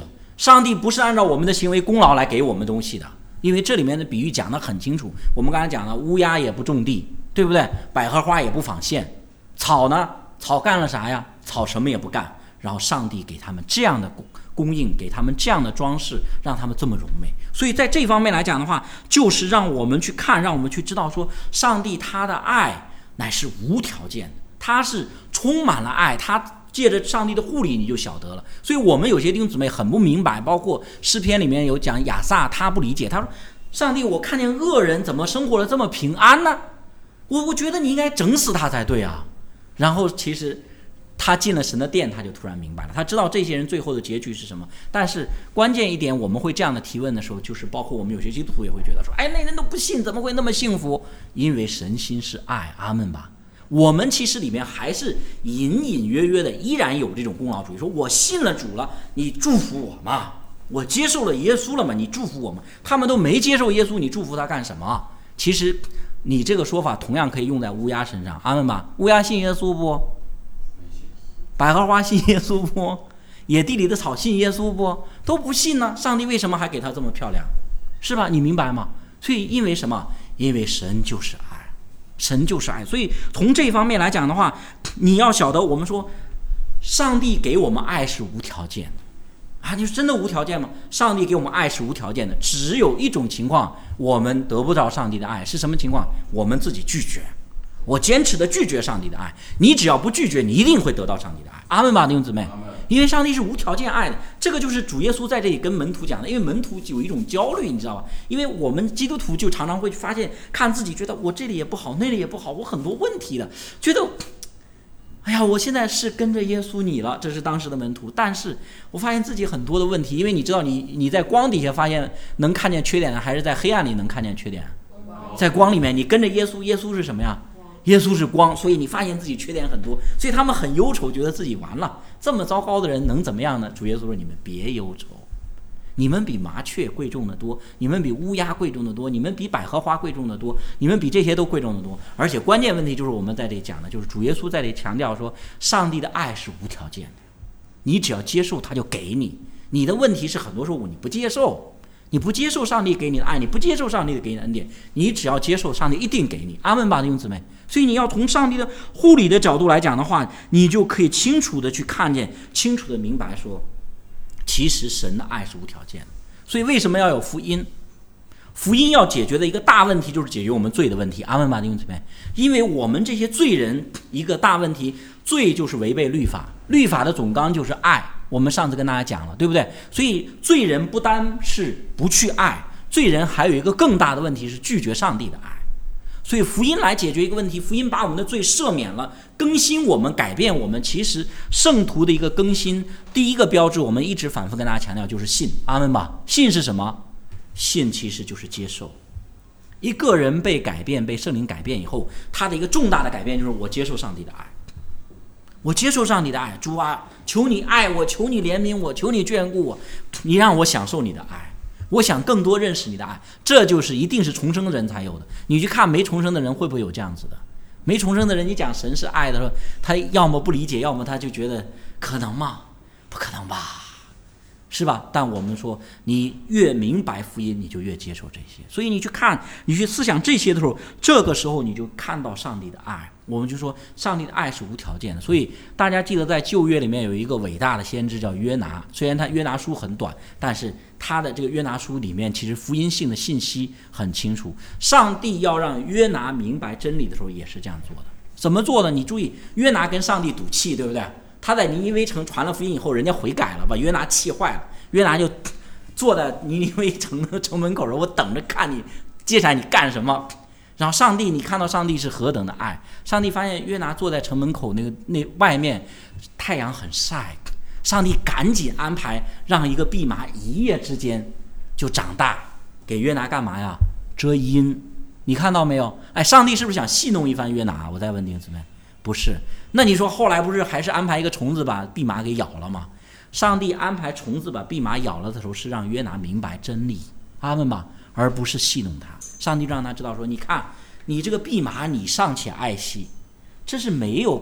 上帝不是按照我们的行为功劳来给我们东西的，因为这里面的比喻讲得很清楚。我们刚才讲了，乌鸦也不种地，对不对？百合花也不纺线，草呢？草干了啥呀？草什么也不干。然后上帝给他们这样的供应，给他们这样的装饰，让他们这么荣美。所以在这方面来讲的话，就是让我们去看，让我们去知道说，上帝他的爱乃是无条件的，他是充满了爱，他借着上帝的护理你就晓得了。所以我们有些弟兄姊妹很不明白，包括诗篇里面有讲亚萨，他不理解，他说上帝，我看见恶人怎么生活的这么平安呢？我觉得你应该整死他才对啊。然后其实他进了神的殿，他就突然明白了，他知道这些人最后的结局是什么。但是关键一点，我们会这样的提问的时候，就是包括我们有些基督徒也会觉得说，哎，那人都不信，怎么会那么幸福？因为神心是爱，阿们吧。我们其实里面还是隐隐约约的依然有这种功劳主义，说我信了主了，你祝福我嘛，我接受了耶稣了嘛，你祝福我嘛。他们都没接受耶稣，你祝福他干什么？其实你这个说法同样可以用在乌鸦身上，阿们吧。乌鸦信耶稣不？百合花信耶稣不？野地里的草信耶稣不？都不信呢。上帝为什么还给他这么漂亮？是吧？你明白吗？所以因为什么？因为神就是爱，神就是爱。所以从这方面来讲的话，你要晓得，我们说上帝给我们爱是无条件的啊，你说真的无条件吗？上帝给我们爱是无条件的，只有一种情况我们得不到上帝的爱，是什么情况？我们自己拒绝。我坚持的拒绝上帝的爱，你只要不拒绝，你一定会得到上帝的爱。阿们吧，弟兄姊妹。因为上帝是无条件爱的，这个就是主耶稣在这里跟门徒讲的。因为门徒有一种焦虑，你知道吧？因为我们基督徒就常常会发现，看自己觉得我这里也不好，那里也不好，我很多问题的，觉得哎呀，我现在是跟着耶稣你了，这是当时的门徒，但是我发现自己很多的问题。因为你知道你在光底下发现能看见缺点的，还是在黑暗里能看见缺点？在光里面，你跟着耶稣，耶稣是什么呀？耶稣是光，所以你发现自己缺点很多，所以他们很忧愁，觉得自己完了，这么糟糕的人能怎么样呢？主耶稣说，你们别忧愁，你们比麻雀贵重的多，你们比乌鸦贵重的多，你们比百合花贵重的多，你们比这些都贵重的多。而且关键问题就是我们在这里讲的，就是主耶稣在这里强调说，上帝的爱是无条件的，你只要接受他就给你。你的问题是很多时候你不接受，你不接受上帝给你的爱，你不接受上帝给你的恩典，你只要接受，上帝一定给你。阿们吧，弟兄姊妹。所以你要从上帝的护理的角度来讲的话，你就可以清楚的去看见，清楚的明白说，其实神的爱是无条件的。所以为什么要有福音？福音要解决的一个大问题就是解决我们罪的问题。阿们吧，弟兄姊妹。因为我们这些罪人一个大问题，罪就是违背律法，律法的总纲就是爱，我们上次跟大家讲了，对不对？所以罪人不单是不去爱，罪人还有一个更大的问题是拒绝上帝的爱。所以福音来解决一个问题，福音把我们的罪赦免了，更新我们，改变我们。其实圣徒的一个更新，第一个标志我们一直反复跟大家强调就是信。阿们吧。信是什么？信其实就是接受。一个人被改变，被圣灵改变以后，他的一个重大的改变就是我接受上帝的爱，我接受上帝的爱。主啊，求你爱我，求你怜悯我，求你眷顾我，你让我享受你的爱，我想更多认识你的爱。这就是一定是重生的人才有的。你去看没重生的人会不会有这样子的？没重生的人，你讲神是爱的时候，他要么不理解，要么他就觉得可能吗？不可能吧，是吧？但我们说，你越明白福音，你就越接受这些。所以你去看，你去思想这些的时候，这个时候你就看到上帝的爱。我们就说上帝的爱是无条件的。所以大家记得在旧约里面有一个伟大的先知叫约拿，虽然他约拿书很短，但是他的这个约拿书里面其实福音性的信息很清楚。上帝要让约拿明白真理的时候也是这样做的。怎么做的？你注意，约拿跟上帝赌气，对不对？他在尼尼微城传了福音以后，人家悔改了，把约拿气坏了。约拿就坐在尼尼微城的城门口说，我等着看你接下来你干什么。然后上帝，你看到上帝是何等的爱。上帝发现约拿坐在城门口那外面，太阳很晒，上帝赶紧安排让一个蓖麻一夜之间就长大，给约拿干嘛呀？遮阴。你看到没有？哎，上帝是不是想戏弄一番约拿？我再问弟兄姊妹，不是。那你说后来不是还是安排一个虫子把蓖麻给咬了吗？上帝安排虫子把蓖麻咬了的时候，是让约拿明白真理，阿们吧，而不是戏弄他。上帝让他知道说，你看你这个蓖麻你尚且爱惜，这是没有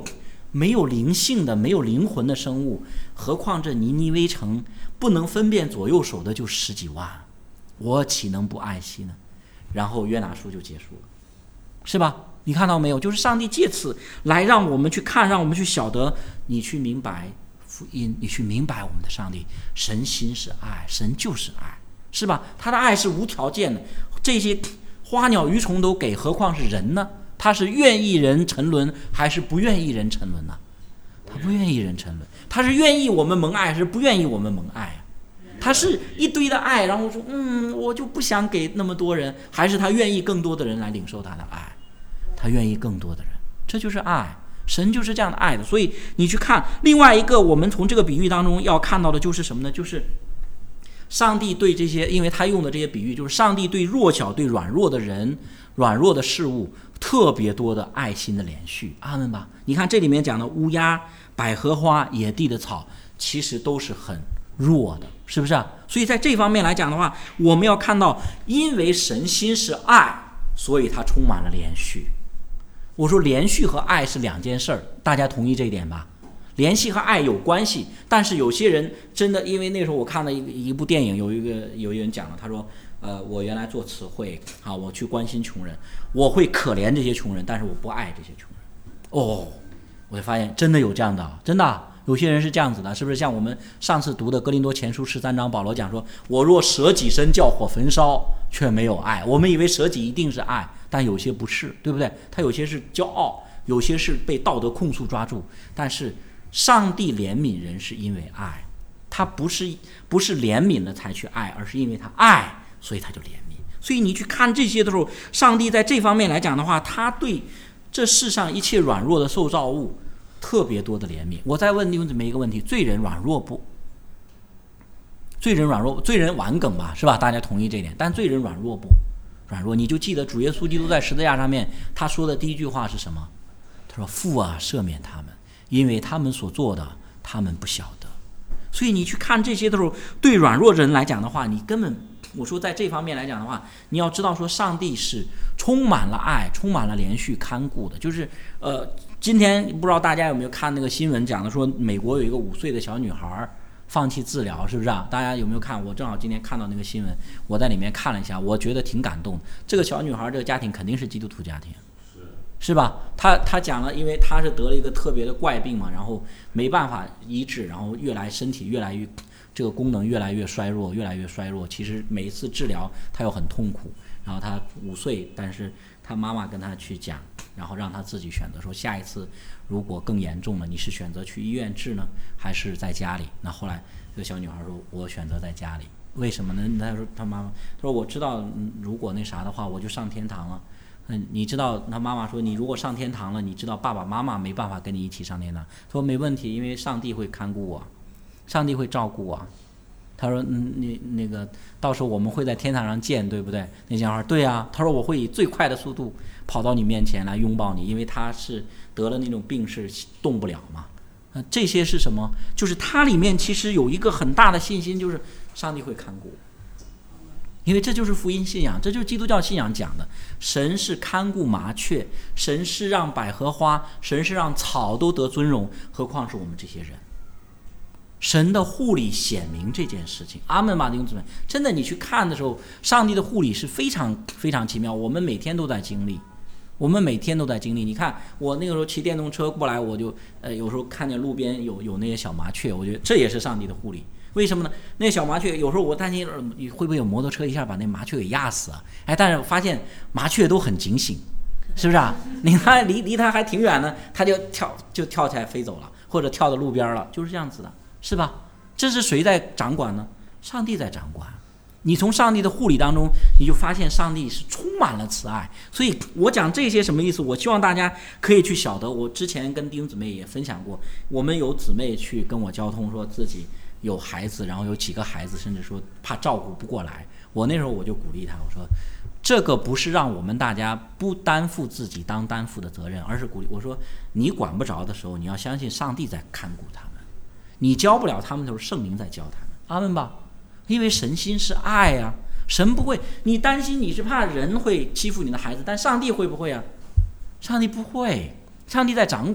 没有灵性的、没有灵魂的生物，何况这尼尼微城不能分辨左右手的就10几万，我岂能不爱惜呢？然后约拿书就结束了，是吧？你看到没有？就是上帝借此来让我们去看，让我们去晓得，你去明白福音，你去明白我们的上帝，神心是爱，神就是爱，是吧？他的爱是无条件的，这些花鸟鱼虫都给，何况是人呢？他是愿意人沉沦还是不愿意人沉沦呢？他不愿意人沉沦，他是愿意我们蒙爱还是不愿意我们蒙爱啊？他是一堆的爱，然后说我就不想给那么多人，还是他愿意更多的人来领受他的爱？他愿意更多的人，这就是爱，神就是这样的爱的。所以你去看另外一个，我们从这个比喻当中要看到的就是什么呢？就是上帝对这些，因为他用的这些比喻，就是上帝对弱小、对软弱的人、软弱的事物特别多的爱心的连续。阿们吧。你看这里面讲的乌鸦、百合花、野地的草，其实都是很弱的，是不是啊？所以在这方面来讲的话，我们要看到，因为神心是爱，所以它充满了连续。我说连续和爱是两件事儿，大家同意这一点吧？联系和爱有关系，但是有些人真的，因为那时候我看了一部电影，有一个人讲了，他说我原来做词汇啊，我去关心穷人，我会可怜这些穷人，但是我不爱这些穷人。我就发现真的有这样的，真的有些人是这样子的，是不是？像我们上次读的哥林多前书13章，保罗讲说，我若舍己身叫火焚烧，却没有爱。我们以为舍己一定是爱，但有些不是，对不对？他有些是骄傲，有些是被道德控诉抓住，但是上帝怜悯人是因为爱，他不是怜悯了才去爱，而是因为他爱，所以他就怜悯。所以你去看这些的时候，上帝在这方面来讲的话，他对这世上一切软弱的受造物特别多的怜悯。我再问你们一个问题：罪人软弱不？罪人软弱，罪人顽梗吧，是吧？大家同意这一点。但罪人软弱不？软弱，你就记得主耶稣基督在十字架上面他说的第一句话是什么？他说：“父啊，赦免他们，因为他们所做的，他们不晓得。”所以你去看这些的时候，对软弱人来讲的话，你根本，我说在这方面来讲的话，你要知道说，上帝是充满了爱，充满了连续看顾的。就是今天不知道大家有没有看那个新闻，讲的说美国有一个5岁的小女孩放弃治疗，是不是啊？大家有没有看？我正好今天看到那个新闻，我在里面看了一下，我觉得挺感动。这个小女孩这个家庭肯定是基督徒家庭，是吧？他讲了，因为他是得了一个特别的怪病嘛，然后没办法医治，然后身体越来越这个功能越来越衰弱，越来越衰弱。其实每一次治疗他又很痛苦，然后他5岁，但是他妈妈跟他去讲，然后让他自己选择，说下一次如果更严重了，你是选择去医院治呢，还是在家里？那后来这个小女孩说，我选择在家里。为什么呢？他说他妈妈，他说我知道如果那啥的话，我就上天堂了。你知道他妈妈说，你如果上天堂了，你知道爸爸妈妈没办法跟你一起上天堂。说没问题，因为上帝会看顾我，上帝会照顾我。他说你那个到时候我们会在天堂上见，对不对？那小孩对啊，他说我会以最快的速度跑到你面前来拥抱你，因为他是得了那种病是动不了嘛。这些是什么？就是他里面其实有一个很大的信心，就是上帝会看顾。因为这就是福音信仰，这就是基督教信仰讲的，神是看顾麻雀，神是让百合花，神是让草都得尊荣，何况是我们这些人。神的护理显明这件事情，阿们吧，弟兄姊妹，真的你去看的时候，上帝的护理是非常非常奇妙，我们每天都在经历，你看我那个时候骑电动车过来，我就有时候看见路边有那些小麻雀，我觉得这也是上帝的护理。为什么呢？那小麻雀有时候我担心会不会有摩托车一下把那麻雀给压死啊？但是我发现麻雀都很警醒，是不是啊？你看离它还挺远呢，它就跳起来飞走了，或者跳到路边了，就是这样子的，是吧？这是谁在掌管呢？上帝在掌管。你从上帝的护理当中，你就发现上帝是充满了慈爱。所以我讲这些什么意思？我希望大家可以去晓得，我之前跟弟兄姊妹也分享过，我们有姊妹去跟我交通，说自己有孩子，然后有几个孩子，甚至说怕照顾不过来。我那时候我就鼓励他，我说这个不是让我们大家不担负自己当担负的责任，而是鼓励我说你管不着的时候，你要相信上帝在看顾他们，你教不了他们的时候，圣灵在教他们。阿们吧。因为神心是爱啊，神不会，你担心你是怕人会欺负你的孩子，但上帝会不会啊？上帝不会，上帝在掌管，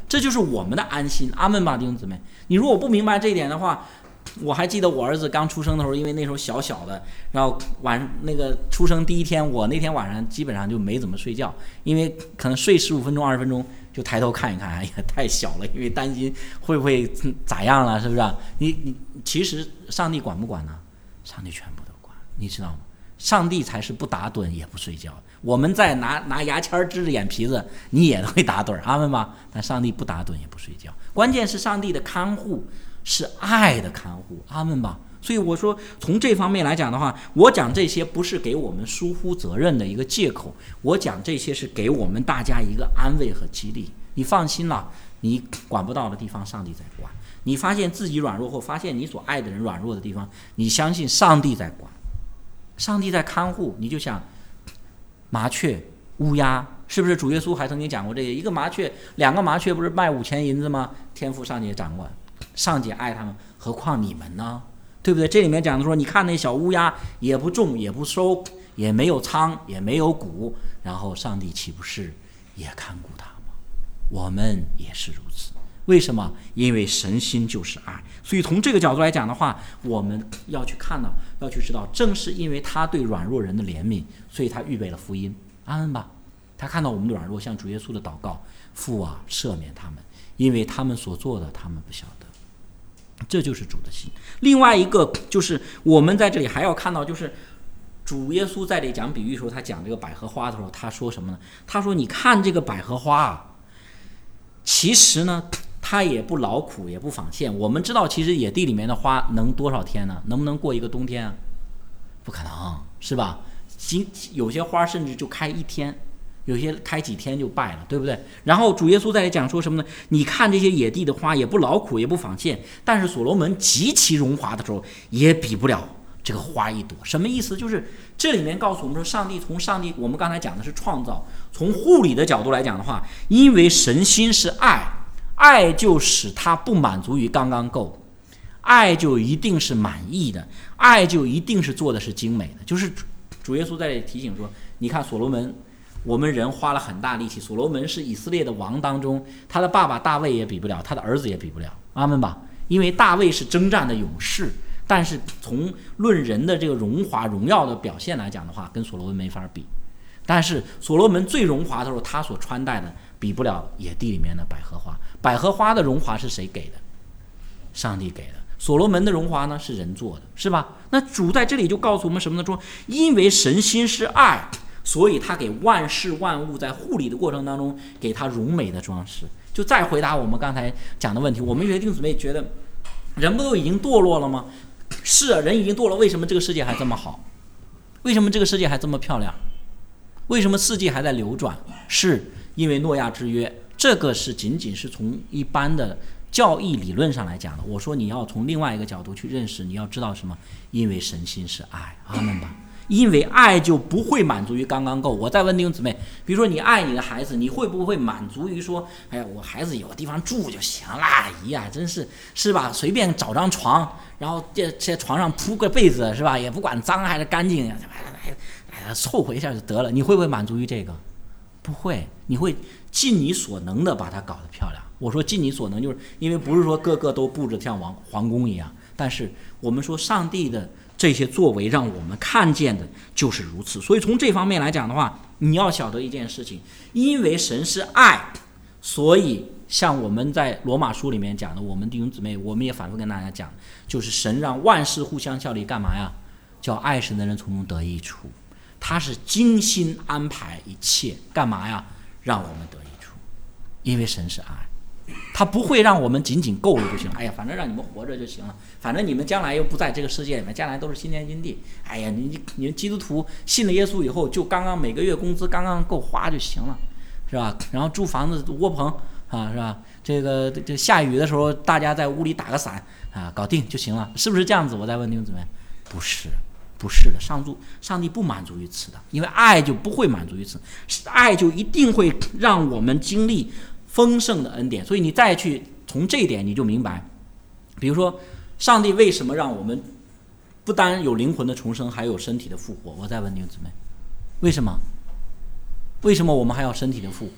这就是我们的安心。阿们吧，弟兄姊妹。你如果不明白这一点的话，我还记得我儿子刚出生的时候，因为那时候小小的，然后那个出生第一天，我那天晚上基本上就没怎么睡觉，因为可能睡15分钟20分钟就抬头看一看，哎呀太小了，因为担心会不会咋样了，是不是？你其实上帝管不管呢？上帝全部都管，你知道吗？上帝才是不打盹也不睡觉。我们在拿牙签支着眼皮子，你也会打盹，阿们吧？但上帝不打盹也不睡觉，关键是上帝的看护是爱的看护，阿们吧？所以我说，从这方面来讲的话，我讲这些不是给我们疏忽责任的一个借口，我讲这些是给我们大家一个安慰和激励。你放心了，你管不到的地方，上帝在管；你发现自己软弱或发现你所爱的人软弱的地方，你相信上帝在管，上帝在看护。你就想麻雀、乌鸦，是不是？主耶稣还曾经讲过这个，一个麻雀、2个麻雀不是卖5000银子吗？天父上帝也掌管，上帝爱他们，何况你们呢？对不对？这里面讲的说，你看那小乌鸦也不种也不收，也没有仓也没有谷，然后上帝岂不是也看顾他吗？我们也是如此。为什么？因为神心就是爱。所以从这个角度来讲的话，我们要去看到，要去知道，正是因为他对软弱人的怜悯，所以他预备了福音。阿们吧。他看到我们的软弱，像主耶稣的祷告，父啊，赦免他们，因为他们所做的他们不晓得。这就是主的心。另外一个就是我们在这里还要看到，就是主耶稣在这里讲比喻的时候，他讲这个百合花的时候，他说什么呢？他说你看这个百合花啊，其实呢它也不劳苦也不纺线。我们知道其实野地里面的花能多少天呢？能不能过一个冬天啊？不可能，是吧？有些花甚至就开1天，有些开几天就败了，对不对？然后主耶稣在这里讲说什么呢？你看这些野地的花也不劳苦也不纺线，但是所罗门极其荣华的时候也比不了这个花一朵。什么意思？就是这里面告诉我们说，上帝我们刚才讲的是创造，从护理的角度来讲的话，因为神心是爱，爱就使他不满足于刚刚够，爱就一定是满意的，爱就一定是做的是精美的。就是主耶稣在这里提醒说，你看所罗门，我们人花了很大力气，所罗门是以色列的王当中，他的爸爸大卫也比不了，他的儿子也比不了，阿们吧？因为大卫是征战的勇士，但是从论人的这个荣华荣耀的表现来讲的话，跟所罗门没法比。但是所罗门最荣华的时候，他所穿戴的比不了野地里面的百合花。百合花的荣华是谁给的？上帝给的。所罗门的荣华呢，是人做的，是吧？那主在这里就告诉我们什么呢？说因为神心是爱，所以他给万事万物在护理的过程当中给他荣美的装饰。就再回答我们刚才讲的问题，我们有些弟兄姊妹觉得人不都已经堕落了吗？是啊，人已经堕落，为什么这个世界还这么好？为什么这个世界还这么漂亮？为什么世界还在流转？是因为诺亚之约，这个是仅仅是从一般的教义理论上来讲的。我说你要从另外一个角度去认识，你要知道什么？因为神心是爱，阿们吧。因为爱就不会满足于刚刚够。我再问弟兄姊妹，比如说你爱你的孩子，你会不会满足于说，哎呀，我孩子有个地方住就行了？哎呀，真是吧？随便找张床，然后这床上铺个被子，是吧？也不管脏还是干净，凑合一下就得了。你会不会满足于这个？不会，你会尽你所能的把它搞得漂亮。我说尽你所能，就是因为不是说个个都布置像皇宫一样，但是我们说上帝的这些作为让我们看见的就是如此。所以从这方面来讲的话，你要晓得一件事情，因为神是爱，所以像我们在罗马书里面讲的，我们弟兄姊妹我们也反复跟大家讲，就是神让万事互相效力，干嘛呀？叫爱神的人从中得益处。他是精心安排一切，干嘛呀？让我们得益处。因为神是爱，他不会让我们仅仅够了就行了。哎呀，反正让你们活着就行了，反正你们将来又不在这个世界里面，将来都是新天新地。哎呀，你们基督徒信了耶稣以后，就刚刚每个月工资刚刚够花就行了，是吧？然后住房子窝棚啊，是吧？这下雨的时候，大家在屋里打个伞啊，搞定就行了，是不是这样子？我再问弟兄姊妹，不是的，上帝不满足于此的，因为爱就不会满足于此，爱就一定会让我们经历丰盛的恩典。所以你再去从这一点你就明白，比如说上帝为什么让我们不单有灵魂的重生，还有身体的复活。我再问弟兄姊妹，为什么我们还要身体的复活？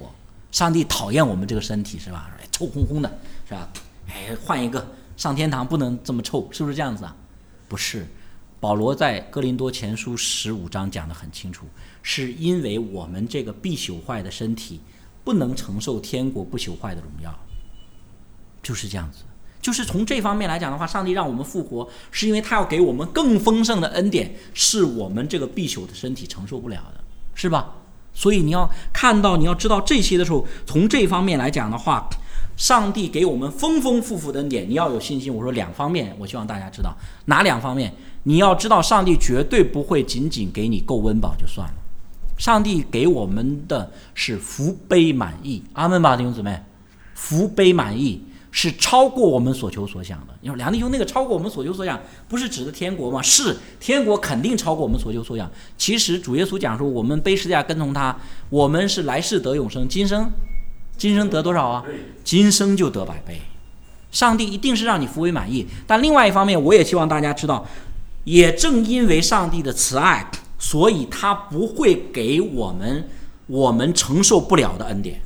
上帝讨厌我们这个身体是吧？臭烘烘的是吧？换一个，上天堂不能这么臭，是不是这样子啊？不是，保罗在哥林多前书15章讲得很清楚，是因为我们这个必朽坏的身体不能承受天国不朽坏的荣耀，就是这样子。就是从这方面来讲的话，上帝让我们复活，是因为他要给我们更丰盛的恩典，是我们这个必朽的身体承受不了的，是吧？所以你要看到，你要知道这些的时候，从这方面来讲的话，上帝给我们丰丰富富的恩典，你要有信心。我说2方面，我希望大家知道哪2方面。你要知道，上帝绝对不会仅仅给你够温饱就算了，上帝给我们的是福杯满溢。阿们吧，弟兄姊妹，福杯满溢是超过我们所求所想的。因为两弟兄，那个超过我们所求所想，不是指的天国吗？是，天国肯定超过我们所求所想。其实主耶稣讲说，我们背十字架跟从他，我们是来世得永生，今生得多少啊？今生就得100倍。上帝一定是让你福杯满溢。但另外一方面，我也希望大家知道，也正因为上帝的慈爱，所以他不会给我们承受不了的恩典。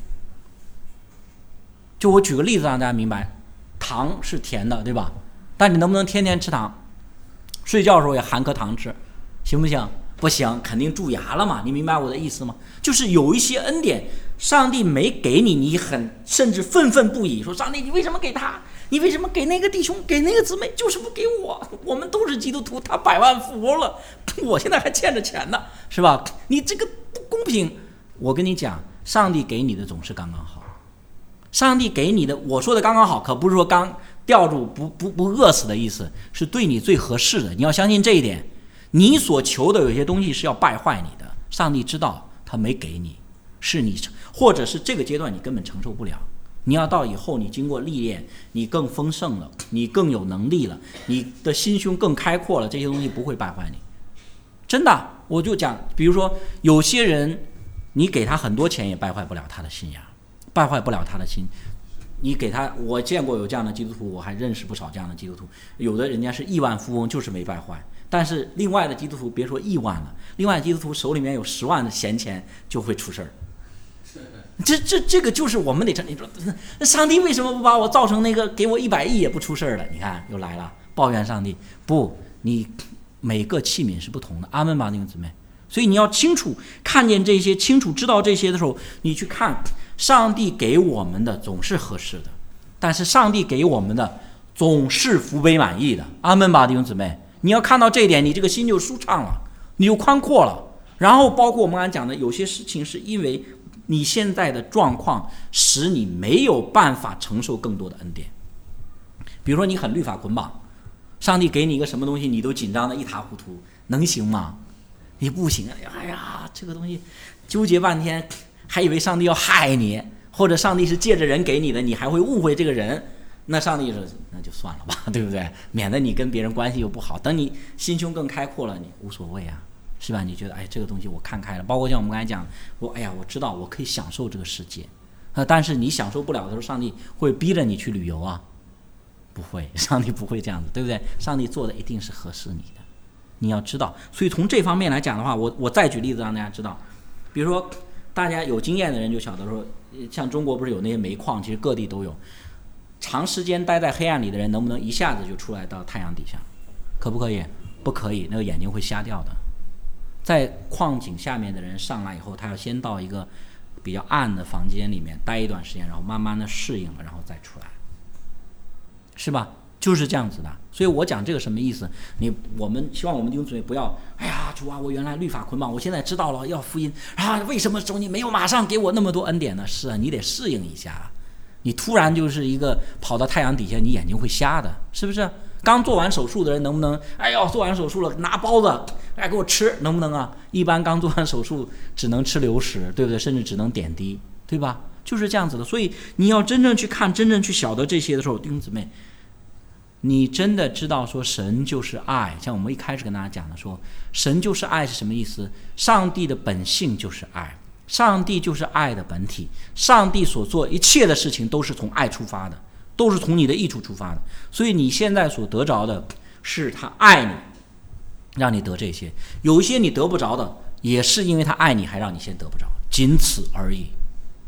就我举个例子让大家明白，糖是甜的，对吧？但你能不能天天吃糖？睡觉的时候也含颗糖吃，行不行？不行，肯定蛀牙了嘛。你明白我的意思吗？就是有一些恩典，上帝没给你，你甚至愤愤不已，说上帝，你为什么给他？你为什么给那个弟兄，给那个姊妹，就是不给我？我们都是基督徒，他100万富翁了，我现在还欠着钱呢，是吧？你这个不公平。我跟你讲，上帝给你的总是刚刚好。上帝给你的，我说的刚刚好，可不是说刚吊住不饿死的意思，是对你最合适的。你要相信这一点。你所求的有些东西是要败坏你的，上帝知道，他没给你，是你，或者是这个阶段你根本承受不了。你要到以后你经过历练，你更丰盛了，你更有能力了，你的心胸更开阔了，这些东西不会败坏你。真的，我就讲，比如说有些人，你给他很多钱也败坏不了他的信仰，败坏不了他的心。你给他，我见过有这样的基督徒，我还认识不少这样的基督徒。有的人家是亿万富翁，就是没败坏。但是另外的基督徒，别说亿万了，另外的基督徒手里面有10万的闲钱就会出事儿。这个就是我们得你说，那上帝为什么不把我造成那个给我100亿也不出事儿了？你看又来了，抱怨上帝。不，你每个器皿是不同的。阿们吧，弟兄姊妹。所以你要清楚看见这些，清楚知道这些的时候，你去看上帝给我们的总是合适的，但是上帝给我们的总是福杯满溢的。阿们吧，弟兄姊妹。你要看到这一点，你这个心就舒畅了，你就宽阔了。然后包括我们刚才讲的，有些事情是因为你现在的状况使你没有办法承受更多的恩典。比如说你很律法捆绑，上帝给你一个什么东西，你都紧张的一塌糊涂，能行吗？你不行。哎呀，这个东西纠结半天，还以为上帝要害你，或者上帝是借着人给你的，你还会误会这个人。那上帝说那就算了吧，对不对？免得你跟别人关系又不好，等你心胸更开阔了，你无所谓啊，是吧？你觉得这个东西我看开了。包括像我们刚才讲，我知道我可以享受这个世界，但是你享受不了的时候，上帝会逼着你去旅游啊？不会，上帝不会这样子，对不对？上帝做的一定是合适你的，你要知道。所以从这方面来讲的话，我再举例子让大家知道。比如说大家有经验的人就晓得说，像中国不是有那些煤矿，其实各地都有。长时间待在黑暗里的人能不能一下子就出来到太阳底下？可不可以？不可以，那个眼睛会瞎掉的。在矿井下面的人上来以后，他要先到一个比较暗的房间里面待一段时间，然后慢慢的适应了，然后再出来，是吧？就是这样子的。所以我讲这个什么意思？我们希望我们弟兄姊妹不要，哎呀主啊，我原来律法捆绑，我现在知道了要福音啊，为什么主你没有马上给我那么多恩典呢？是啊，你得适应一下。你突然就是一个跑到太阳底下，你眼睛会瞎的，是不是？刚做完手术的人能不能？哎呦，做完手术了，拿包子，给我吃，能不能啊？一般刚做完手术只能吃流食，对不对？甚至只能点滴，对吧？就是这样子的。所以你要真正去看，真正去晓得这些的时候，弟兄姊妹，你真的知道说神就是爱。像我们一开始跟大家讲的说，神就是爱是什么意思？上帝的本性就是爱。上帝就是爱的本体，上帝所做一切的事情都是从爱出发的，都是从你的益处出发的。所以你现在所得着的是他爱你，让你得这些。有一些你得不着的，也是因为他爱你，还让你先得不着，仅此而已。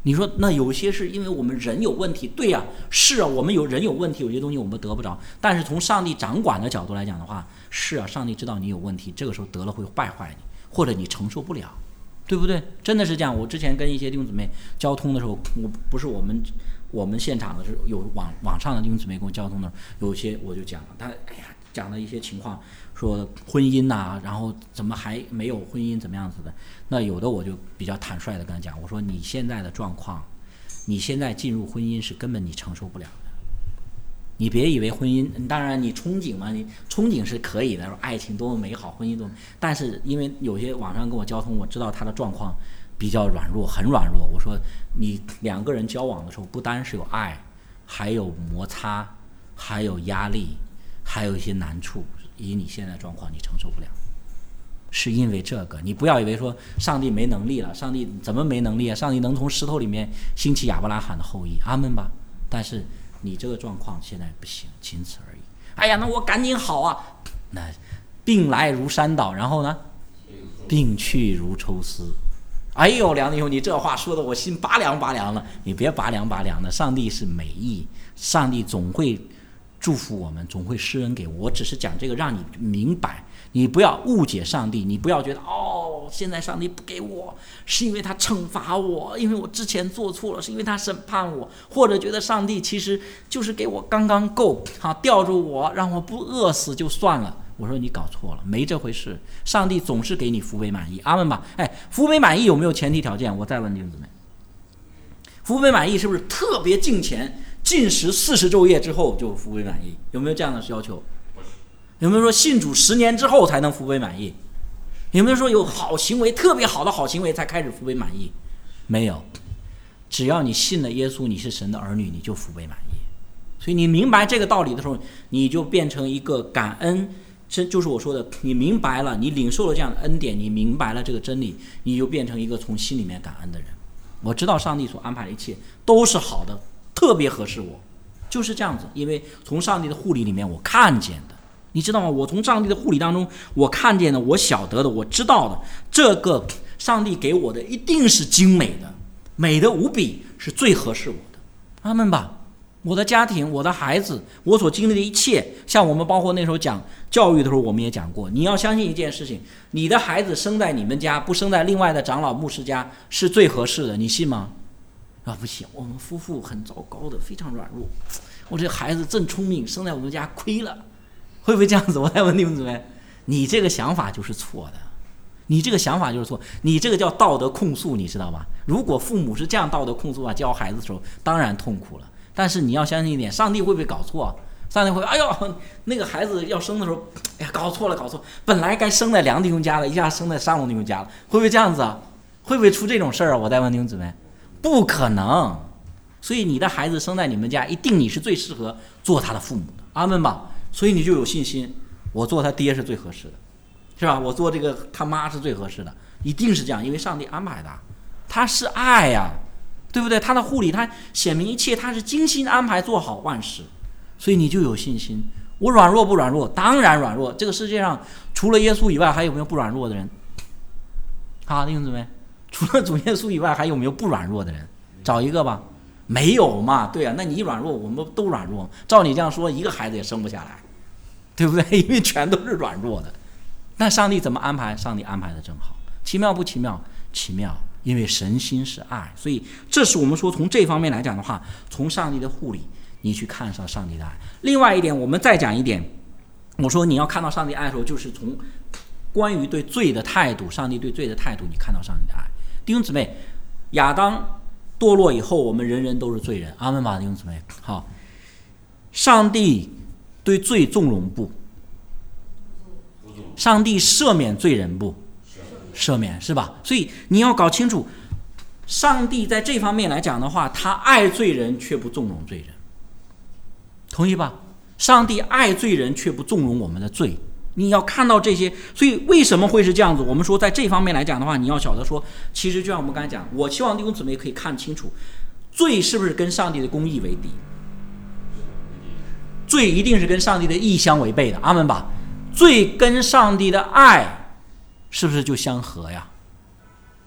你说那有些是因为我们人有问题，对呀，是啊，我们人有问题，有些东西我们得不着。但是从上帝掌管的角度来讲的话，是啊，上帝知道你有问题，这个时候得了会败坏你，或者你承受不了，对不对？真的是这样。我之前跟一些弟兄姊妹交通的时候，不是我们现场的，是有网上的弟兄姊妹跟我交通的，有些我就讲了，他讲了一些情况，说婚姻呐，然后怎么还没有婚姻怎么样子的。那有的我就比较坦率的跟他讲，我说你现在的状况，你现在进入婚姻是根本你承受不了的。你别以为婚姻，当然你憧憬嘛，你憧憬是可以的，说爱情多么美好，婚姻多么，但是因为有些网上跟我交通，我知道他的状况比较软弱，很软弱。我说你两个人交往的时候，不单是有爱，还有摩擦，还有压力，还有一些难处，以你现在的状况你承受不了，是因为这个。你不要以为说上帝没能力了，上帝怎么没能力啊？上帝能从石头里面兴起亚伯拉罕的后裔，阿们吧。但是你这个状况现在不行，仅此而已。哎呀，那我赶紧好啊！那病来如山倒，然后呢，病去如抽丝。哎呦，梁弟兄，你这话说的我心拔凉拔凉了。你别拔凉拔凉的，上帝是美意，上帝总会祝福我们，总会施恩给我。我只是讲这个让你明白，你不要误解上帝，你不要觉得现在上帝不给我是因为他惩罚我，因为我之前做错了，是因为他审判我，或者觉得上帝其实就是给我刚刚够，吊着我让我不饿死就算了。我说你搞错了，没这回事。上帝总是给你福杯满溢，阿们吧。福杯满溢有没有前提条件？我再问弟兄姊妹，福杯满溢是不是特别敬虔，禁食40昼夜之后就福杯满溢？有没有这样的要求？有没有说信主10年之后才能福杯满溢？有没有说有好行为，特别好的好行为才开始福杯满溢？没有，只要你信了耶稣，你是神的儿女，你就福杯满溢。所以你明白这个道理的时候，你就变成一个感恩，这就是我说的，你明白了，你领受了这样的恩典，你明白了这个真理，你就变成一个从心里面感恩的人。我知道上帝所安排的一切都是好的，特别合适我，就是这样子。因为从上帝的护理里面我看见的，你知道吗？我从上帝的护理当中我看见的，我晓得的，我知道的，这个上帝给我的一定是精美的，美的无比，是最合适我的。阿们吧。我的家庭，我的孩子，我所经历的一切，像我们包括那时候讲教育的时候，我们也讲过，你要相信一件事情，你的孩子生在你们家，不生在另外的长老牧师家是最合适的，你信吗？不行，我们夫妇很糟糕的，非常软弱，我这孩子正聪明，生在我们家亏了，会不会这样子？我再问你们怎么样？你这个想法就是错的，你这个想法就是错，你这个叫道德控诉，你知道吧？如果父母是这样道德控诉教孩子的时候，当然痛苦了。但是你要相信一点，上帝会不会搞错？上帝会，哎呦，那个孩子要生的时候，哎呀，搞错了，本来该生在梁弟兄家了，一下生在沙龙弟兄家了，会不会这样子啊？会不会出这种事儿啊？我再问弟兄姊妹，不可能。所以你的孩子生在你们家，一定你是最适合做他的父母的，阿们吧。所以你就有信心，我做他爹是最合适的，是吧？我做这个他妈是最合适的，一定是这样，因为上帝安排的，他是爱呀。对不对？他的护理，他显明一切，他是精心安排做好万事，所以你就有信心。我软弱不软弱？当然软弱。这个世界上除了耶稣以外，还有没有不软弱的人？好，弟兄姊妹，除了主耶稣以外，还有没有不软弱的人？找一个吧。没有嘛？对啊，那你软弱，我们都软弱。照你这样说，一个孩子也生不下来，对不对？因为全都是软弱的。那上帝怎么安排？上帝安排的真好，奇妙不奇妙？奇妙。因为神心是爱，所以这是我们说从这方面来讲的话，从上帝的护理你去看上上帝的爱。另外一点，我们再讲一点，我说你要看到上帝爱的时候，就是从关于对罪的态度，上帝对罪的态度，你看到上帝的爱。弟兄姊妹，亚当堕落以后，我们人人都是罪人，阿们吧，弟兄姊妹。好，上帝对罪纵容不？上帝赦免罪人不？赦免，是吧？所以你要搞清楚，上帝在这方面来讲的话，他爱罪人却不纵容罪人，同意吧？上帝爱罪人却不纵容我们的罪，你要看到这些。所以为什么会是这样子？我们说在这方面来讲的话，你要晓得说，其实就像我们刚才讲，我希望弟兄姊妹可以看清楚，罪是不是跟上帝的公义为敌？罪一定是跟上帝的义相违背的，阿们吧。罪跟上帝的爱是不是就相合呀？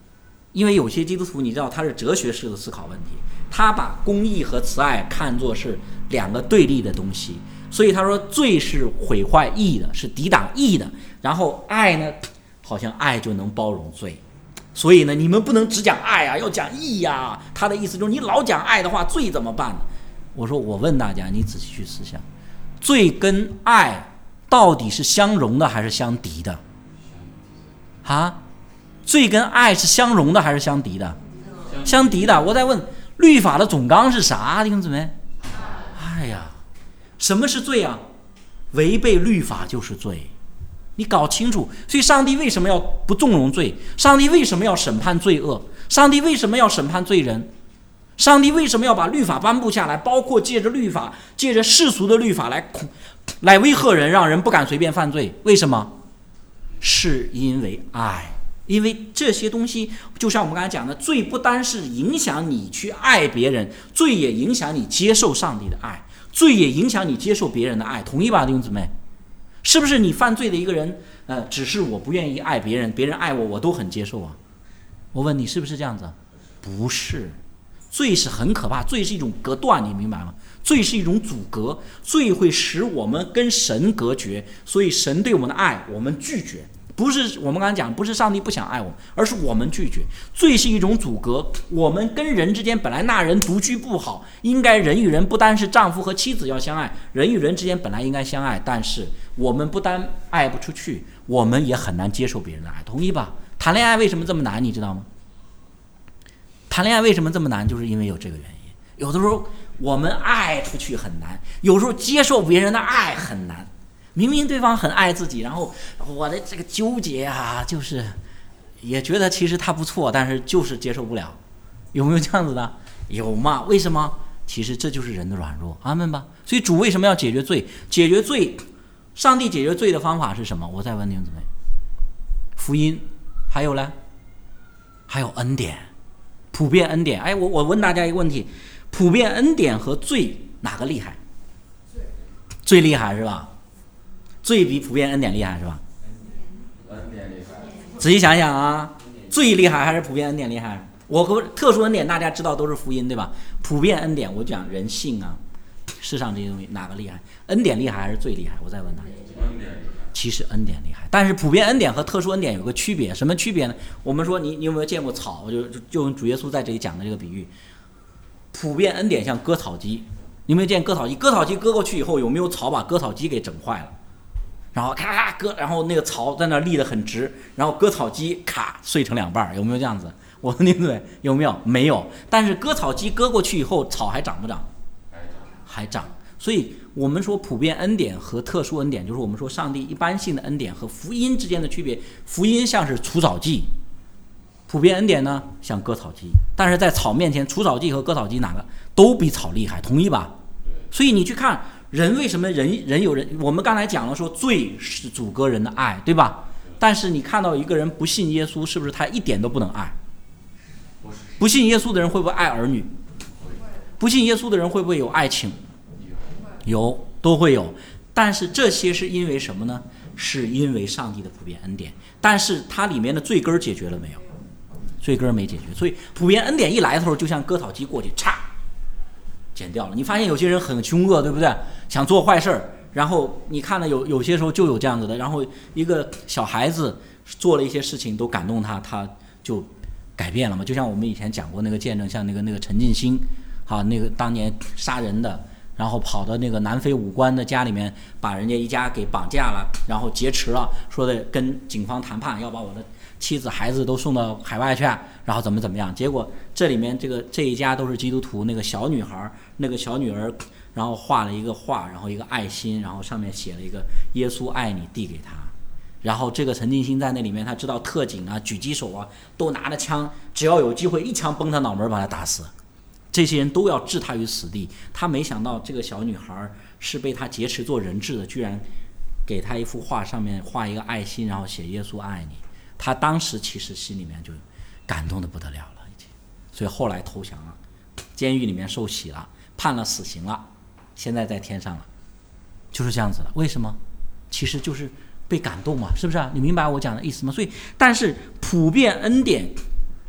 因为有些基督徒你知道他是哲学式的思考问题，他把公义和慈爱看作是两个对立的东西，所以他说罪是毁坏义的，是抵挡义的，然后爱呢，好像爱就能包容罪，所以呢你们不能只讲爱啊，要讲义呀。他的意思就是你老讲爱的话，罪怎么办呢？我说我问大家，你仔细去思想，罪跟爱到底是相容的还是相敌的啊？罪跟爱是相容的还是相敌的？相敌的。我在问律法的总纲是啥，弟兄姊妹？哎呀，什么是罪啊？违背律法就是罪，你搞清楚。所以上帝为什么要不纵容罪？上帝为什么要审判罪恶？上帝为什么要审判罪人？上帝为什么要把律法颁布下来？包括借着律法，借着世俗的律法来威吓人，让人不敢随便犯罪。为什么？是因为爱。因为这些东西就像我们刚才讲的，罪不单是影响你去爱别人，罪也影响你接受上帝的爱，罪也影响你接受别人的爱，同意吧，弟兄姊妹？是不是你犯罪的一个人只是我不愿意爱别人，别人爱我我都很接受啊？我问你是不是这样子？不是，罪是很可怕，罪是一种隔断，你明白吗？罪是一种阻隔，罪会使我们跟神隔绝，所以神对我们的爱我们拒绝。不是我们刚才讲，不是上帝不想爱我们，而是我们拒绝。罪是一种阻隔，我们跟人之间本来那人独居不好，应该人与人不单是丈夫和妻子要相爱，人与人之间本来应该相爱，但是我们不单爱不出去，我们也很难接受别人的爱，同意吧？谈恋爱为什么这么难，你知道吗？谈恋爱为什么这么难，就是因为有这个原因。有的时候我们爱出去很难，有时候接受别人的爱很难。明明对方很爱自己，然后我的这个纠结啊，就是也觉得其实他不错，但是就是接受不了。有没有这样子的？有嘛？为什么？其实这就是人的软弱，阿们吧。所以主为什么要解决罪？解决罪，上帝解决罪的方法是什么？我再问弟兄姊妹，福音，还有呢？还有恩典，普遍恩典。哎，我问大家一个问题，普遍恩典和罪哪个厉害？最厉害是吧？罪比普遍恩典厉害是吧？ 恩典厉害。 仔细想想啊，罪厉害还是普遍恩典厉害？我和特殊恩典大家知道都是福音对吧？普遍恩典我讲人性啊，世上这些东西哪个厉害？恩典厉害还是罪厉害？我再问大家。 恩典厉害。 其实恩典厉害，但是普遍恩典和特殊恩典有个区别，什么区别呢？我们说你有没有见过草？就用主耶稣在这里讲的这个比喻，普遍恩典像割草机，你有没有见割草机？割草机割过去以后，有没有草把割草机给整坏了？然后咔咔割，然后那个草在那立得很直，然后割草机咔碎成两半，有没有这样子？我问你对，有没有？没有。但是割草机割过去以后，草还长不长？还长。所以我们说普遍恩典和特殊恩典，就是我们说上帝一般性的恩典和福音之间的区别。福音像是除草剂，普遍恩典呢像割草机。但是在草面前，除草剂和割草机哪个都比草厉害，同意吧？所以你去看。人为什么人有人？我们刚才讲了说罪是阻隔人的爱，对吧？但是你看到一个人不信耶稣，是不是他一点都不能爱？不信耶稣的人会不会爱儿女？不信耶稣的人会不会有爱情？有，都会有。但是这些是因为什么呢？是因为上帝的普遍恩典。但是它里面的罪根解决了没有？罪根没解决。所以普遍恩典一来的时候，就像割草机过去，嚓。剪掉了。你发现有些人很凶恶，对不对？想做坏事，然后你看了有些时候就有这样子的，然后一个小孩子做了一些事情都感动他，他就改变了嘛。就像我们以前讲过那个见证，像那个陈进兴，那个当年杀人的，然后跑到那个南非武官的家里面，把人家一家给绑架了，然后劫持了，说的跟警方谈判要把我的妻子孩子都送到海外去，然后怎么样？结果这里面这一家都是基督徒，那个小女孩，那个小女儿，然后画了一个画，然后一个爱心，然后上面写了一个耶稣爱你，递给他。然后这个陈进兴在那里面，他知道特警啊、狙击手啊都拿着枪，只要有机会一枪崩他脑门把他打死。这些人都要置他于死地。他没想到这个小女孩是被他劫持做人质的，居然给他一幅画，上面画一个爱心，然后写耶稣爱你。他当时其实心里面就感动得不得了了，已经，所以后来投降了，监狱里面受洗了，判了死刑了，现在在天上了，就是这样子的。为什么？其实就是被感动嘛，是不是啊？你明白我讲的意思吗？所以，但是普遍恩典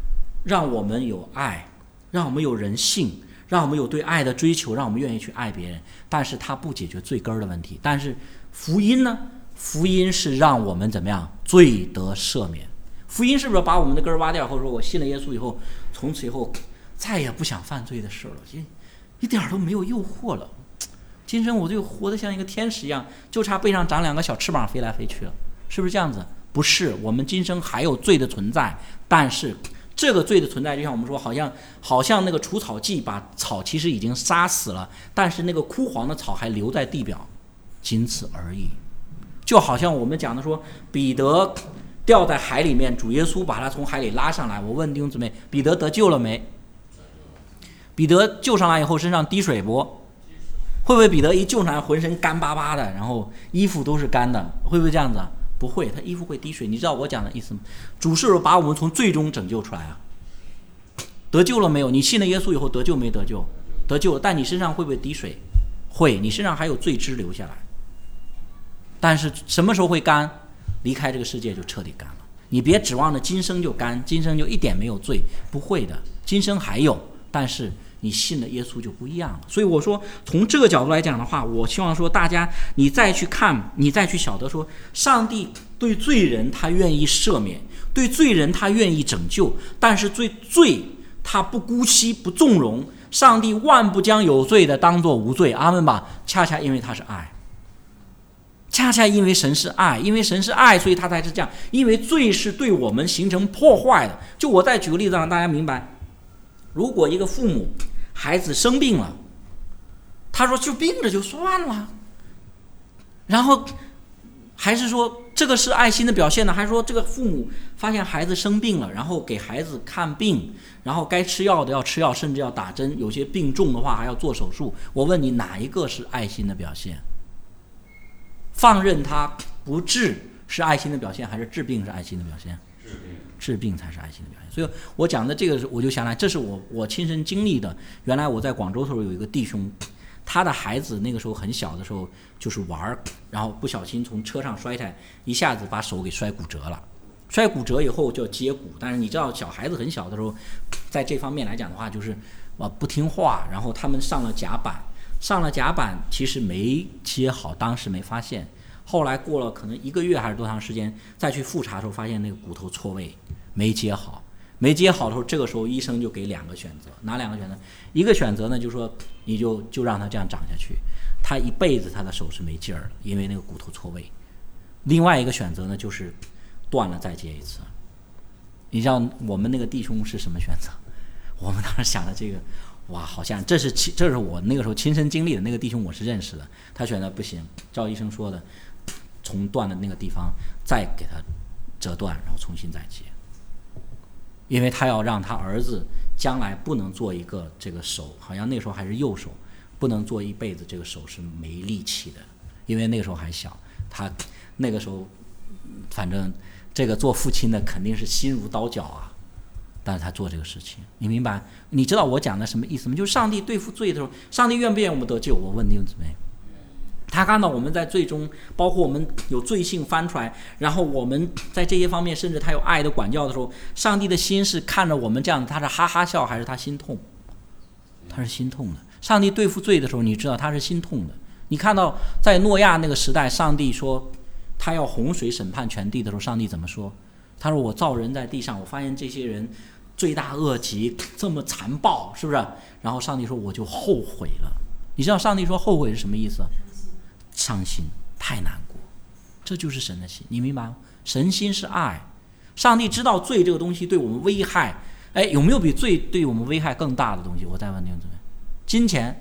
让我们有爱，让我们有人性，让我们有对爱的追求，让我们愿意去爱别人，但是它不解决罪根的问题。但是福音呢？福音是让我们怎么样？罪得赦免。福音是不是把我们的根挖掉，或者说我信了耶稣以后，从此以后再也不想犯罪的事了，一点都没有诱惑了，今生我就活得像一个天使一样，就差背上长2个小翅膀飞来飞去了，是不是这样子？不是，我们今生还有罪的存在，但是这个罪的存在，就像我们说，好像那个除草剂把草其实已经杀死了，但是那个枯黄的草还留在地表，仅此而已。就好像我们讲的说，彼得掉在海里面，主耶稣把他从海里拉上来。我问弟兄姊妹，彼得得救了没？彼得救上来以后身上滴水不？会不会彼得一救上来浑身干巴巴的，然后衣服都是干的？会不会这样子？不会，他衣服会滴水。你知道我讲的意思吗？主是把我们从罪中拯救出来啊。得救了没有？你信了耶稣以后得救没得救？得救了，但你身上会不会滴水？会，你身上还有罪汁流下来。但是什么时候会干？离开这个世界就彻底干了。你别指望着今生就干，今生就一点没有罪，不会的，今生还有，但是你信了耶稣就不一样了。所以我说，从这个角度来讲的话，我希望说大家你再去看，你再去晓得说，上帝对罪人他愿意赦免，对罪人他愿意拯救，但是罪他不姑息不纵容，上帝万不将有罪的当作无罪。阿们吧。恰恰因为他是爱，恰恰因为神是爱，因为神是爱，所以他才是这样。因为罪是对我们形成破坏的。就我再举个例子让大家明白，如果一个父母孩子生病了，他说就病着就算了，然后还是说这个是爱心的表现呢？还是说这个父母发现孩子生病了，然后给孩子看病，然后该吃药的要吃药，甚至要打针，有些病重的话还要做手术？我问你，哪一个是爱心的表现？放任他不治是爱心的表现，还是治病是爱心的表现？治病才是爱心的表现。所以我讲的这个，我就想来，这是我亲身经历的。原来我在广州的时候有一个弟兄，他的孩子那个时候很小的时候就是玩，然后不小心从车上摔下来，一下子把手给摔骨折了。摔骨折以后就要接骨，但是你知道小孩子很小的时候，在这方面来讲的话，就是不听话，然后他们上了甲板，其实没接好，当时没发现，后来过了可能1个月还是多长时间，再去复查的时候发现那个骨头错位，没接好的时候，这个时候医生就给2个选择。哪2个选择？一个选择呢，就是说你就让他这样长下去，他一辈子他的手是没劲儿的，因为那个骨头错位。另外一个选择呢，就是断了再接一次。你知道我们那个弟兄是什么选择？我们当时想的这个，哇，好像这是我那个时候亲身经历的。那个弟兄我是认识的，他选择不行，照医生说的，从断的那个地方再给他折断，然后重新再接，因为他要让他儿子将来不能做一个这个手，好像那时候还是右手，不能做一辈子这个手是没力气的，因为那个时候还小，他那个时候反正这个做父亲的肯定是心如刀绞啊。但是他做这个事情，你明白？你知道我讲的什么意思吗？就是上帝对付罪的时候，上帝愿不愿意我们得救？我问弟兄姊妹，他看到我们在罪中，包括我们有罪性翻出来，然后我们在这些方面，甚至他有爱的管教的时候，上帝的心是看着我们这样，他是哈哈笑还是他心痛？他是心痛的。上帝对付罪的时候，你知道他是心痛的。你看到在诺亚那个时代，上帝说他要洪水审判全地的时候，上帝怎么说？他说我造人在地上，我发现这些人罪大恶极，这么残暴，是不是？然后上帝说我就后悔了。你知道上帝说后悔是什么意思？伤心，太难过。这就是神的心，你明白吗？神心是爱。上帝知道罪这个东西对我们危害，有没有比罪对我们危害更大的东西？我再问弟兄姊妹，金钱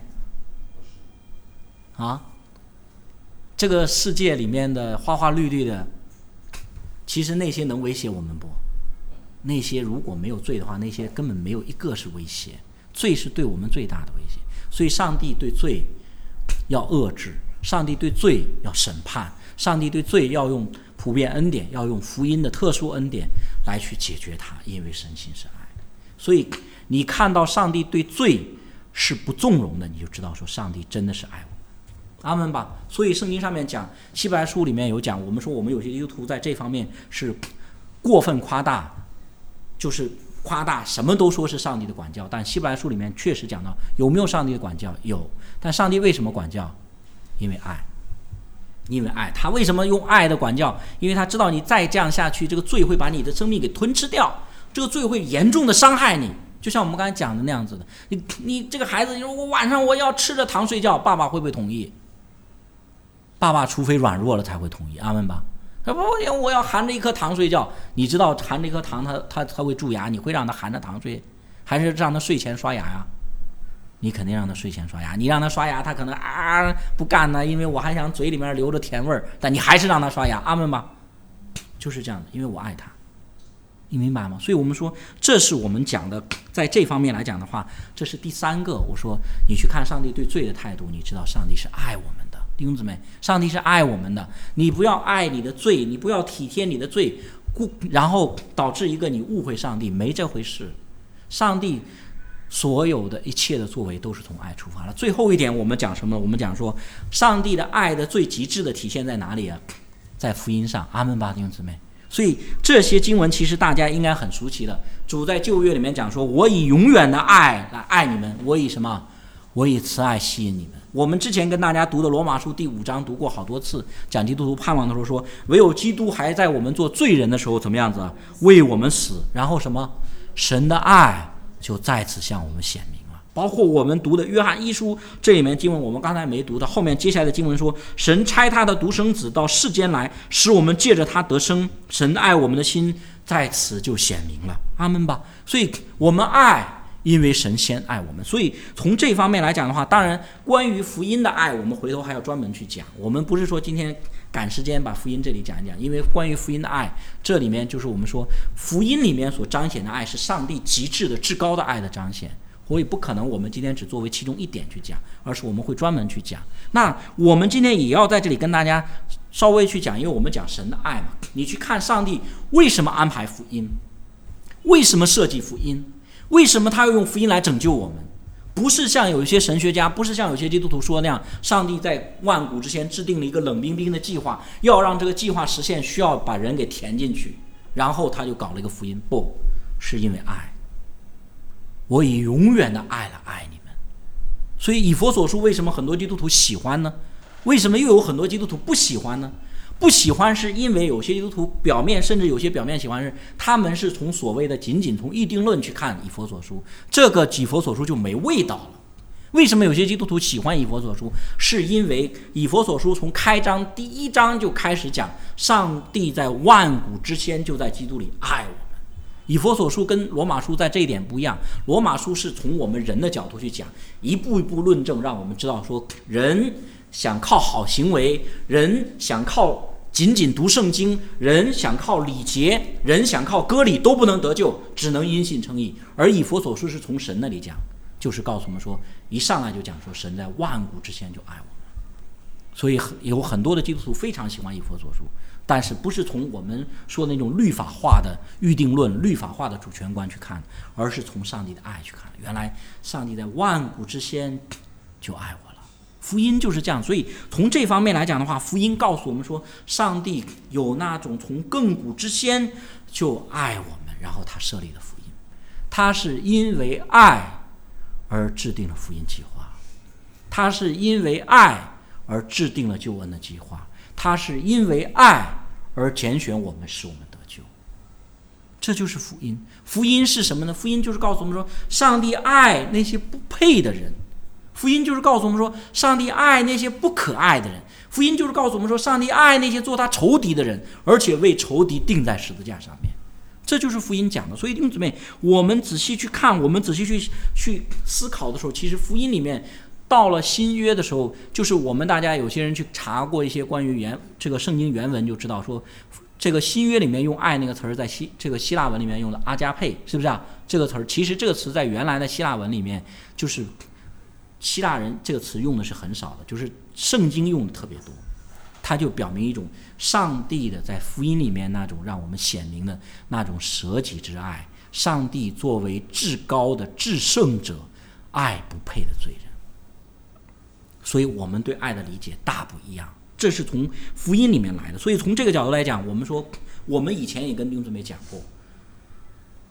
啊，这个世界里面的花花绿绿的，其实那些能威胁我们不？那些如果没有罪的话，那些根本没有一个是威胁。罪是对我们最大的威胁，所以上帝对罪要遏制，上帝对罪要审判，上帝对罪要用普遍恩典，要用福音的特殊恩典来去解决它，因为神心是爱。所以你看到上帝对罪是不纵容的，你就知道说上帝真的是爱我们。阿们吧。所以圣经上面讲，希伯来书里面有讲，我们说我们有些基督徒在这方面是过分夸大，就是夸大，什么都说是上帝的管教，但希伯来书里面确实讲到有没有上帝的管教？有。但上帝为什么管教？因为爱。因为爱。他为什么用爱的管教？因为他知道你再这样下去，这个罪会把你的生命给吞吃掉，这个罪会严重的伤害你。就像我们刚才讲的那样子的，你这个孩子，你说我晚上我要吃着糖睡觉，爸爸会不会同意？爸爸除非软弱了才会同意，阿们吧。他不，我要含着一颗糖睡觉。你知道含着一颗糖他会蛀牙，你会让他含着糖睡，还是让他睡前刷牙呀？你肯定让他睡前刷牙。你让他刷牙，他可能不干呢，因为我还想嘴里面留着甜味儿，但你还是让他刷牙，阿们吧。就是这样的，因为我爱他，你明白吗？所以我们说，这是我们讲的，在这方面来讲的话，这是第三个。我说你去看上帝对罪的态度，你知道上帝是爱我们的，弟兄姊妹，上帝是爱我们的。你不要爱你的罪，你不要体贴你的罪，然后导致一个你误会上帝，没这回事。上帝所有的一切的作为都是从爱出发的。最后一点我们讲什么？我们讲说上帝的爱的最极致的体现在哪里啊？在福音上，阿们吧，弟兄姊妹。所以这些经文其实大家应该很熟悉的。主在旧约里面讲说，我以永远的爱来爱你们，我以什么？我以慈爱吸引你们。我们之前跟大家读的罗马书第5章读过好多次，讲基督徒盼望的时候说，唯有基督还在我们做罪人的时候怎么样子啊？为我们死，然后什么？神的爱就再次向我们显明了。包括我们读的约翰一书，这里面经文我们刚才没读的，后面接下来的经文说，神差他的独生子到世间来，使我们借着他得生，神爱我们的心在此就显明了，阿们吧。所以我们爱，因为神先爱我们。所以从这方面来讲的话，当然关于福音的爱我们回头还要专门去讲，我们不是说今天赶时间把福音这里讲一讲，因为关于福音的爱，这里面就是我们说福音里面所彰显的爱是上帝极致的至高的爱的彰显，所以不可能我们今天只作为其中一点去讲，而是我们会专门去讲。那我们今天也要在这里跟大家稍微去讲，因为我们讲神的爱嘛，你去看上帝为什么安排福音，为什么设计福音，为什么他要用福音来拯救我们。不是像有一些神学家，不是像有些基督徒说那样，上帝在万古之前制定了一个冷冰冰的计划，要让这个计划实现需要把人给填进去，然后他就搞了一个福音。不是因为爱，我以永远的爱来爱你们。所以以弗所书为什么很多基督徒喜欢呢？为什么又有很多基督徒不喜欢呢？不喜欢是因为有些基督徒表面，甚至有些表面喜欢是他们是从所谓的仅仅从议定论去看以弗所书，这个以弗所书就没味道了。为什么有些基督徒喜欢以弗所书？是因为以弗所书从开章第1章就开始讲上帝在万古之先就在基督里爱我们。以弗所书跟罗马书在这一点不一样，罗马书是从我们人的角度去讲，一步一步论证，让我们知道说人想靠好行为，人想靠仅仅读圣经，人想靠礼节，人想靠割礼都不能得救，只能因信称义。而以弗所书是从神那里讲，就是告诉我们说，一上来就讲说神在万古之前就爱我们。所以有很多的基督徒非常喜欢以弗所书，但是不是从我们说的那种律法化的预定论、律法化的主权观去看，而是从上帝的爱去看。原来上帝在万古之先就爱我了。福音就是这样。所以从这方面来讲的话，福音告诉我们说，上帝有那种从亘古之先就爱我们，然后他设立了福音。他是因为爱而制定了福音计划，他是因为爱而制定了救恩的计划，他是因为爱而拣选我们，使我们得救。这就是福音。福音是什么呢？福音就是告诉我们说，上帝爱那些不配的人。福音就是告诉我们说，上帝爱那些不可爱的人。福音就是告诉我们说，上帝爱那些做他仇敌的人，而且为仇敌钉在十字架上面。这就是福音讲的。所以弟兄姊妹，我们仔细去看，我们仔细去思考的时候，其实福音里面到了新约的时候，就是我们大家有些人去查过一些关于这个圣经原文，就知道说，这个新约里面用爱那个词儿，在这个希腊文里面用的阿加佩，是不是啊？这个词儿其实这个词在原来的希腊文里面，就是希腊人这个词用的是很少的，就是圣经用的特别多。它就表明一种上帝的在福音里面那种让我们显明的那种舍己之爱，上帝作为至高的至圣者爱不配的罪人。所以我们对爱的理解大不一样，这是从福音里面来的。所以从这个角度来讲，我们说我们以前也跟弟兄姊妹讲过，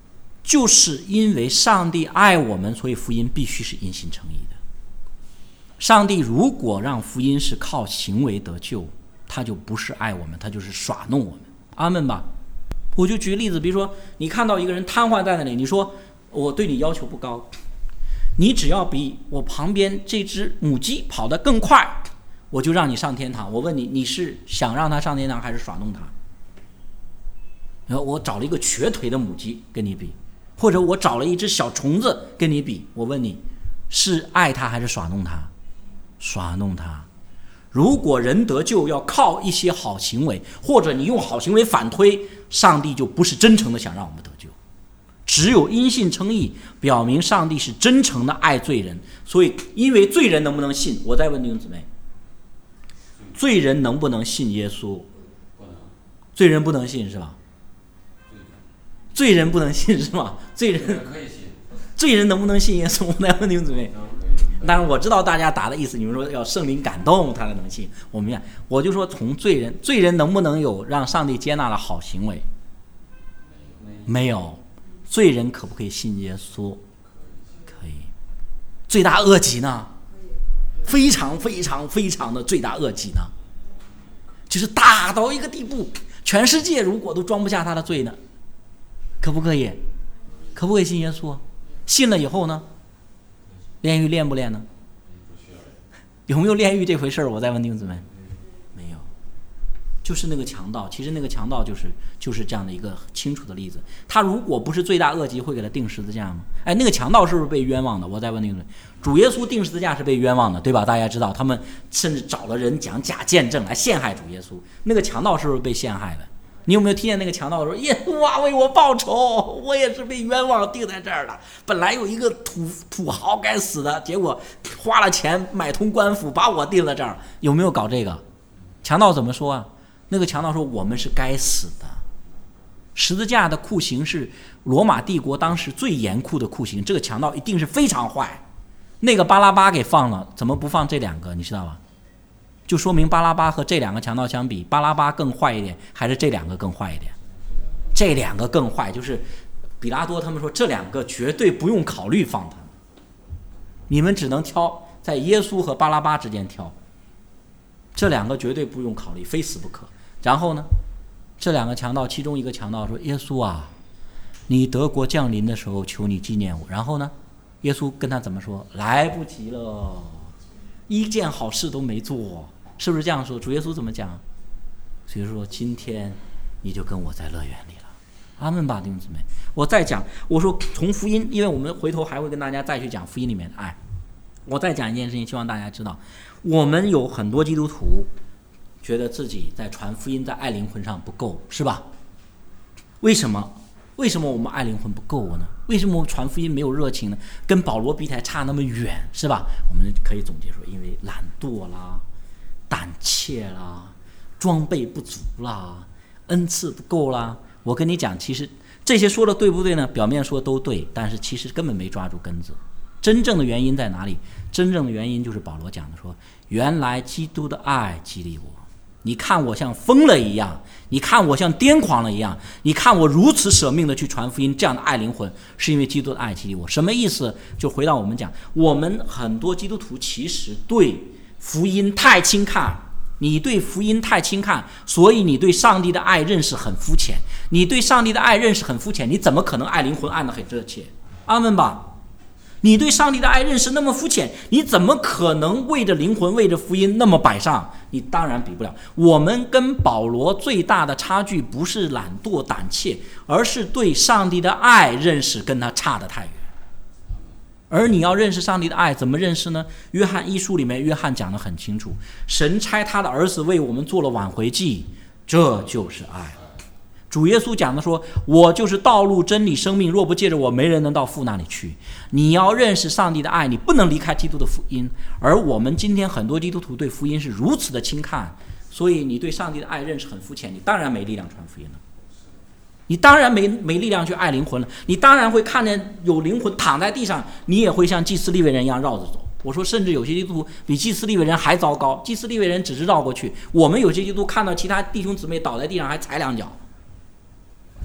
就是因为上帝爱我们，所以福音必须是因信称义的。上帝如果让福音是靠行为得救，他就不是爱我们，他就是耍弄我们。阿们吧。我就举个例子，比如说你看到一个人瘫痪在那里，你说我对你要求不高，你只要比我旁边这只母鸡跑得更快，我就让你上天堂。我问你，你是想让他上天堂还是耍弄他？然后我找了一个瘸腿的母鸡跟你比，或者我找了一只小虫子跟你比，我问你是爱他还是耍弄他？耍弄他。如果人得救要靠一些好行为，或者你用好行为反推，上帝就不是真诚的想让我们得救。只有因信称义，表明上帝是真诚的爱罪人。所以因为罪人能不能信，我再问弟兄姊妹，罪人能不能信耶稣？罪人不能信是吧？罪人不能信是吧？罪人能不能信耶稣？我再问弟兄姊妹。当然我知道大家答的意思，你们说要圣灵感动他才能信，我明白。我就说从罪人能不能有让上帝接纳的好行为？没有。罪人可不可以信耶稣？可以。罪大恶极呢？非常非常非常的罪大恶极呢，就是大到一个地步，全世界如果都装不下他的罪呢，可不可以？可不可以信耶稣？信了以后呢，炼狱练不练呢？有没有炼狱这回事？我再问弟兄姊妹，没有。就是那个强盗，其实那个强盗就是这样的一个清楚的例子。他如果不是罪大恶极，会给他钉十字架吗？哎，那个强盗是不是被冤枉的？我再问弟兄姊妹，主耶稣钉十字架是被冤枉的，对吧？大家知道，他们甚至找了人讲假见证来陷害主耶稣。那个强盗是不是被陷害的？你有没有听见那个强盗说：“耶稣啊，为我报仇，我也是被冤枉钉在这儿了。本来有一个土豪该死的，结果花了钱买通官府把我钉在这儿。”有没有搞这个？强盗怎么说啊？那个强盗说：“我们是该死的。”十字架的酷刑是罗马帝国当时最严酷的酷刑，这个强盗一定是非常坏。那个巴拉巴给放了，怎么不放这两个？你知道吧？就说明巴拉巴和这两个强盗相比，巴拉巴更坏一点，还是这两个更坏一点？这两个更坏，就是比拉多他们说这两个绝对不用考虑放他们，你们只能挑在耶稣和巴拉巴之间挑，这两个绝对不用考虑，非死不可。然后呢，这两个强盗其中一个强盗说：“耶稣啊，你德国降临的时候，求你纪念我。”然后呢，耶稣跟他怎么说？来不及了，一件好事都没做。是不是这样说？主耶稣怎么讲？所以说今天你就跟我在乐园里了。阿们吧，弟兄姊妹。我再讲，我说从福音，因为我们回头还会跟大家再去讲福音里面的爱。我再讲一件事情，希望大家知道，我们有很多基督徒觉得自己在传福音在爱灵魂上不够，是吧？为什么我们爱灵魂不够呢？为什么我们传福音没有热情呢？跟保罗比起来差那么远，是吧？我们可以总结说，因为懒惰啦，胆怯啦，装备不足啦，恩赐不够啦。我跟你讲，其实这些说的对不对呢？表面说都对，但是其实根本没抓住根子。真正的原因在哪里？真正的原因就是保罗讲的说，原来基督的爱激励我。你看我像疯了一样，你看我像癫狂了一样，你看我如此舍命的去传福音，这样的爱灵魂，是因为基督的爱激励我。什么意思？就回到我们讲，我们很多基督徒其实对福音太轻看，你对福音太轻看，所以你对上帝的爱认识很肤浅。你对上帝的爱认识很肤浅，你怎么可能爱灵魂爱得很热切？阿们吧。你对上帝的爱认识那么肤浅，你怎么可能为着灵魂为着福音那么摆上？你当然比不了。我们跟保罗最大的差距不是懒惰胆怯，而是对上帝的爱认识跟他差得太远。而你要认识上帝的爱，怎么认识呢？约翰一书里面约翰讲得很清楚，神差他的儿子为我们做了挽回祭，这就是爱。主耶稣讲的说，我就是道路真理生命，若不借着我，没人能到父那里去。你要认识上帝的爱，你不能离开基督的福音。而我们今天很多基督徒对福音是如此的轻看，所以你对上帝的爱认识很肤浅，你当然没力量传福音了，你当然没力量去爱灵魂了，你当然会看见有灵魂躺在地上，你也会像祭司利未人一样绕着走。我说甚至有些基督徒比祭司利未人还糟糕，祭司利未人只是绕过去，我们有些基督徒看到其他弟兄姊妹倒在地上还踩两脚。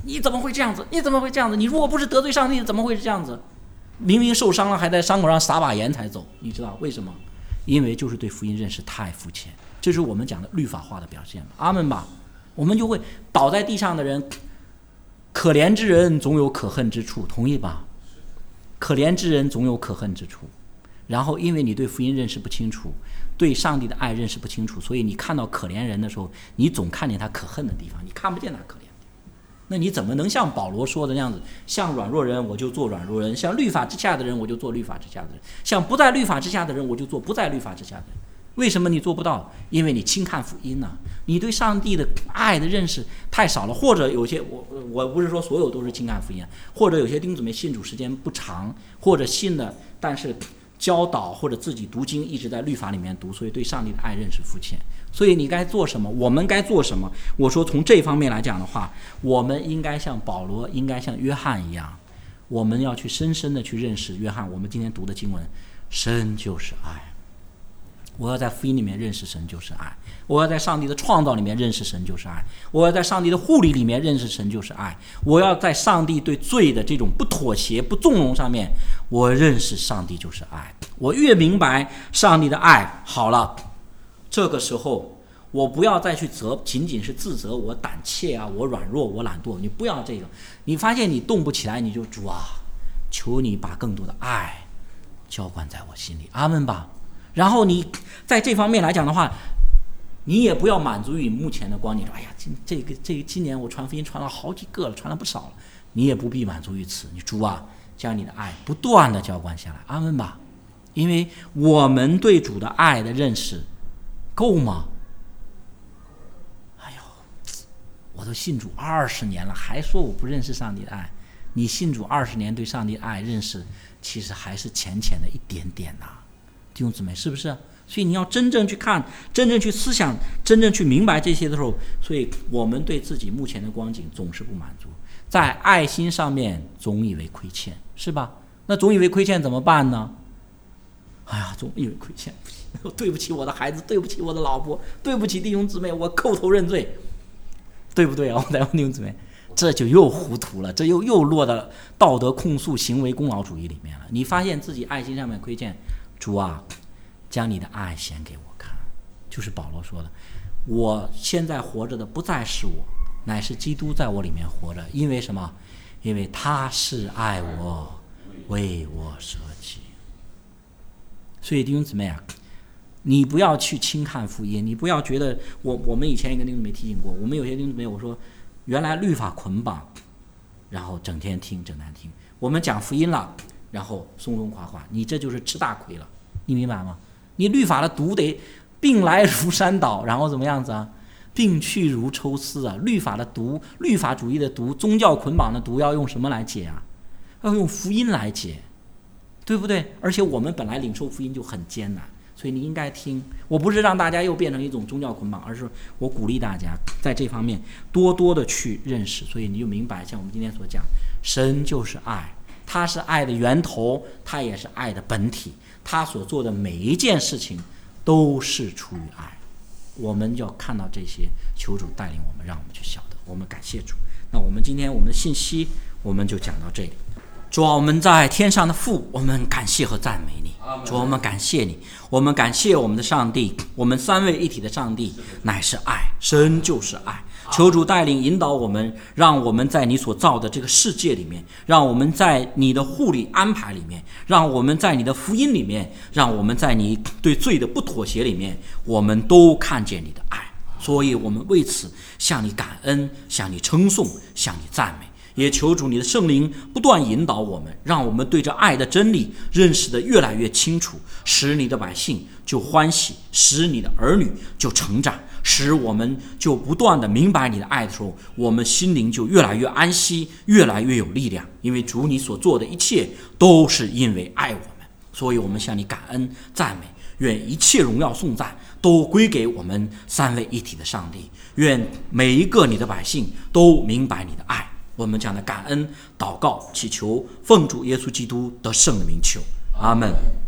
你怎么会这样子？你怎么会这样子？你如果不是得罪上帝，怎么会是这样子？明明受伤了，还在伤口上撒把盐才走，你知道为什么？因为就是对福音认识太肤浅，这是我们讲的律法化的表现。阿们吧。我们就会倒在地上的人，可怜之人总有可恨之处，同意吧？可怜之人总有可恨之处。然后因为你对福音认识不清楚，对上帝的爱认识不清楚，所以你看到可怜人的时候，你总看见他可恨的地方，你看不见他可怜。那你怎么能像保罗说的那样子，像软弱人我就做软弱人，像律法之下的人我就做律法之下的人，像不在律法之下的人我就做不在律法之下的人？为什么你做不到？因为你轻看福音啊，你对上帝的爱的认识太少了，或者有些我不是说所有都是轻看福音，或者有些弟兄姊妹信主时间不长，或者信了但是教导或者自己读经一直在律法里面读，所以对上帝的爱认识肤浅。所以你该做什么？我们该做什么？我说从这方面来讲的话，我们应该像保罗，应该像约翰一样，我们要去深深的去认识约翰我们今天读的经文，神就是爱。我要在福音里面认识神就是爱，我要在上帝的创造里面认识神就是爱，我要在上帝的护理里面认识神就是爱，我要在上帝对罪的这种不妥协不纵容上面，我认识上帝就是爱。我越明白上帝的爱，好了，这个时候我不要再去仅仅是自责我胆怯啊，我软弱，我懒惰，你不要这个。你发现你动不起来，你就主啊，求你把更多的爱浇灌在我心里，阿们吧。然后你在这方面来讲的话，你也不要满足于目前的光景，说哎呀，今年我传福音传了好几个了，传了不少了，你也不必满足于此。你主啊，将你的爱不断的浇灌下来，阿们吧。因为我们对主的爱的认识够吗？哎呦，我都信主20年了，还说我不认识上帝的爱。你信主20年，对上帝的爱认识其实还是浅浅的一点点呐，弟兄姊妹，是不是？所以你要真正去看，真正去思想，真正去明白这些的时候，所以我们对自己目前的光景总是不满足，在爱心上面总以为亏欠，是吧？那总以为亏欠怎么办呢？哎呀，总以为亏欠，不行，对不起我的孩子，对不起我的老婆，对不起弟兄姊妹，我叩头认罪，对不对啊？弟兄姊妹，这就又糊涂了，这又落到道德控诉、行为功劳主义里面了。你发现自己爱心上面亏欠，主啊，将你的爱显给我看。就是保罗说的，我现在活着的不再是我，乃是基督在我里面活着。因为什么？因为他是爱我，为我舍己。所以弟兄姊妹啊，你不要去轻看福音，你不要觉得我们以前也跟弟兄姊妹提醒过，我们有些弟兄姊妹我说原来律法捆绑，然后整天听整天听，我们讲福音了，然后松松垮垮，你这就是吃大亏了，你明白吗？你律法的毒得病来如山倒，然后怎么样子啊？病去如抽丝啊！律法的毒，律法主义的毒，宗教捆绑的毒，要用什么来解啊？要用福音来解，对不对？而且我们本来领受福音就很艰难，所以你应该听。我不是让大家又变成一种宗教捆绑，而是我鼓励大家在这方面多多的去认识，所以你就明白，像我们今天所讲，神就是爱，他是爱的源头，他也是爱的本体，他所做的每一件事情都是出于爱。我们要看到这些，求主带领我们，让我们去晓得。我们感谢主。那我们今天我们的信息我们就讲到这里。主啊，我们在天上的父，我们感谢和赞美你。主啊，我们感谢你，我们感谢我们的上帝，我们三位一体的上帝乃是爱，神就是爱。求主带领引导我们，让我们在你所造的这个世界里面，让我们在你的护理安排里面，让我们在你的福音里面，让我们在你对罪的不妥协里面，我们都看见你的爱。所以我们为此向你感恩，向你称颂，向你赞美。也求主你的圣灵不断引导我们，让我们对这爱的真理认识得越来越清楚，使你的百姓就欢喜，使你的儿女就成长，使我们就不断的明白你的爱的时候，我们心灵就越来越安息，越来越有力量。因为主你所做的一切都是因为爱我们，所以我们向你感恩赞美，愿一切荣耀颂赞都归给我们三位一体的上帝。愿每一个你的百姓都明白你的爱。我们将的感恩祷告祈求，奉主耶稣基督得胜的名求，阿们。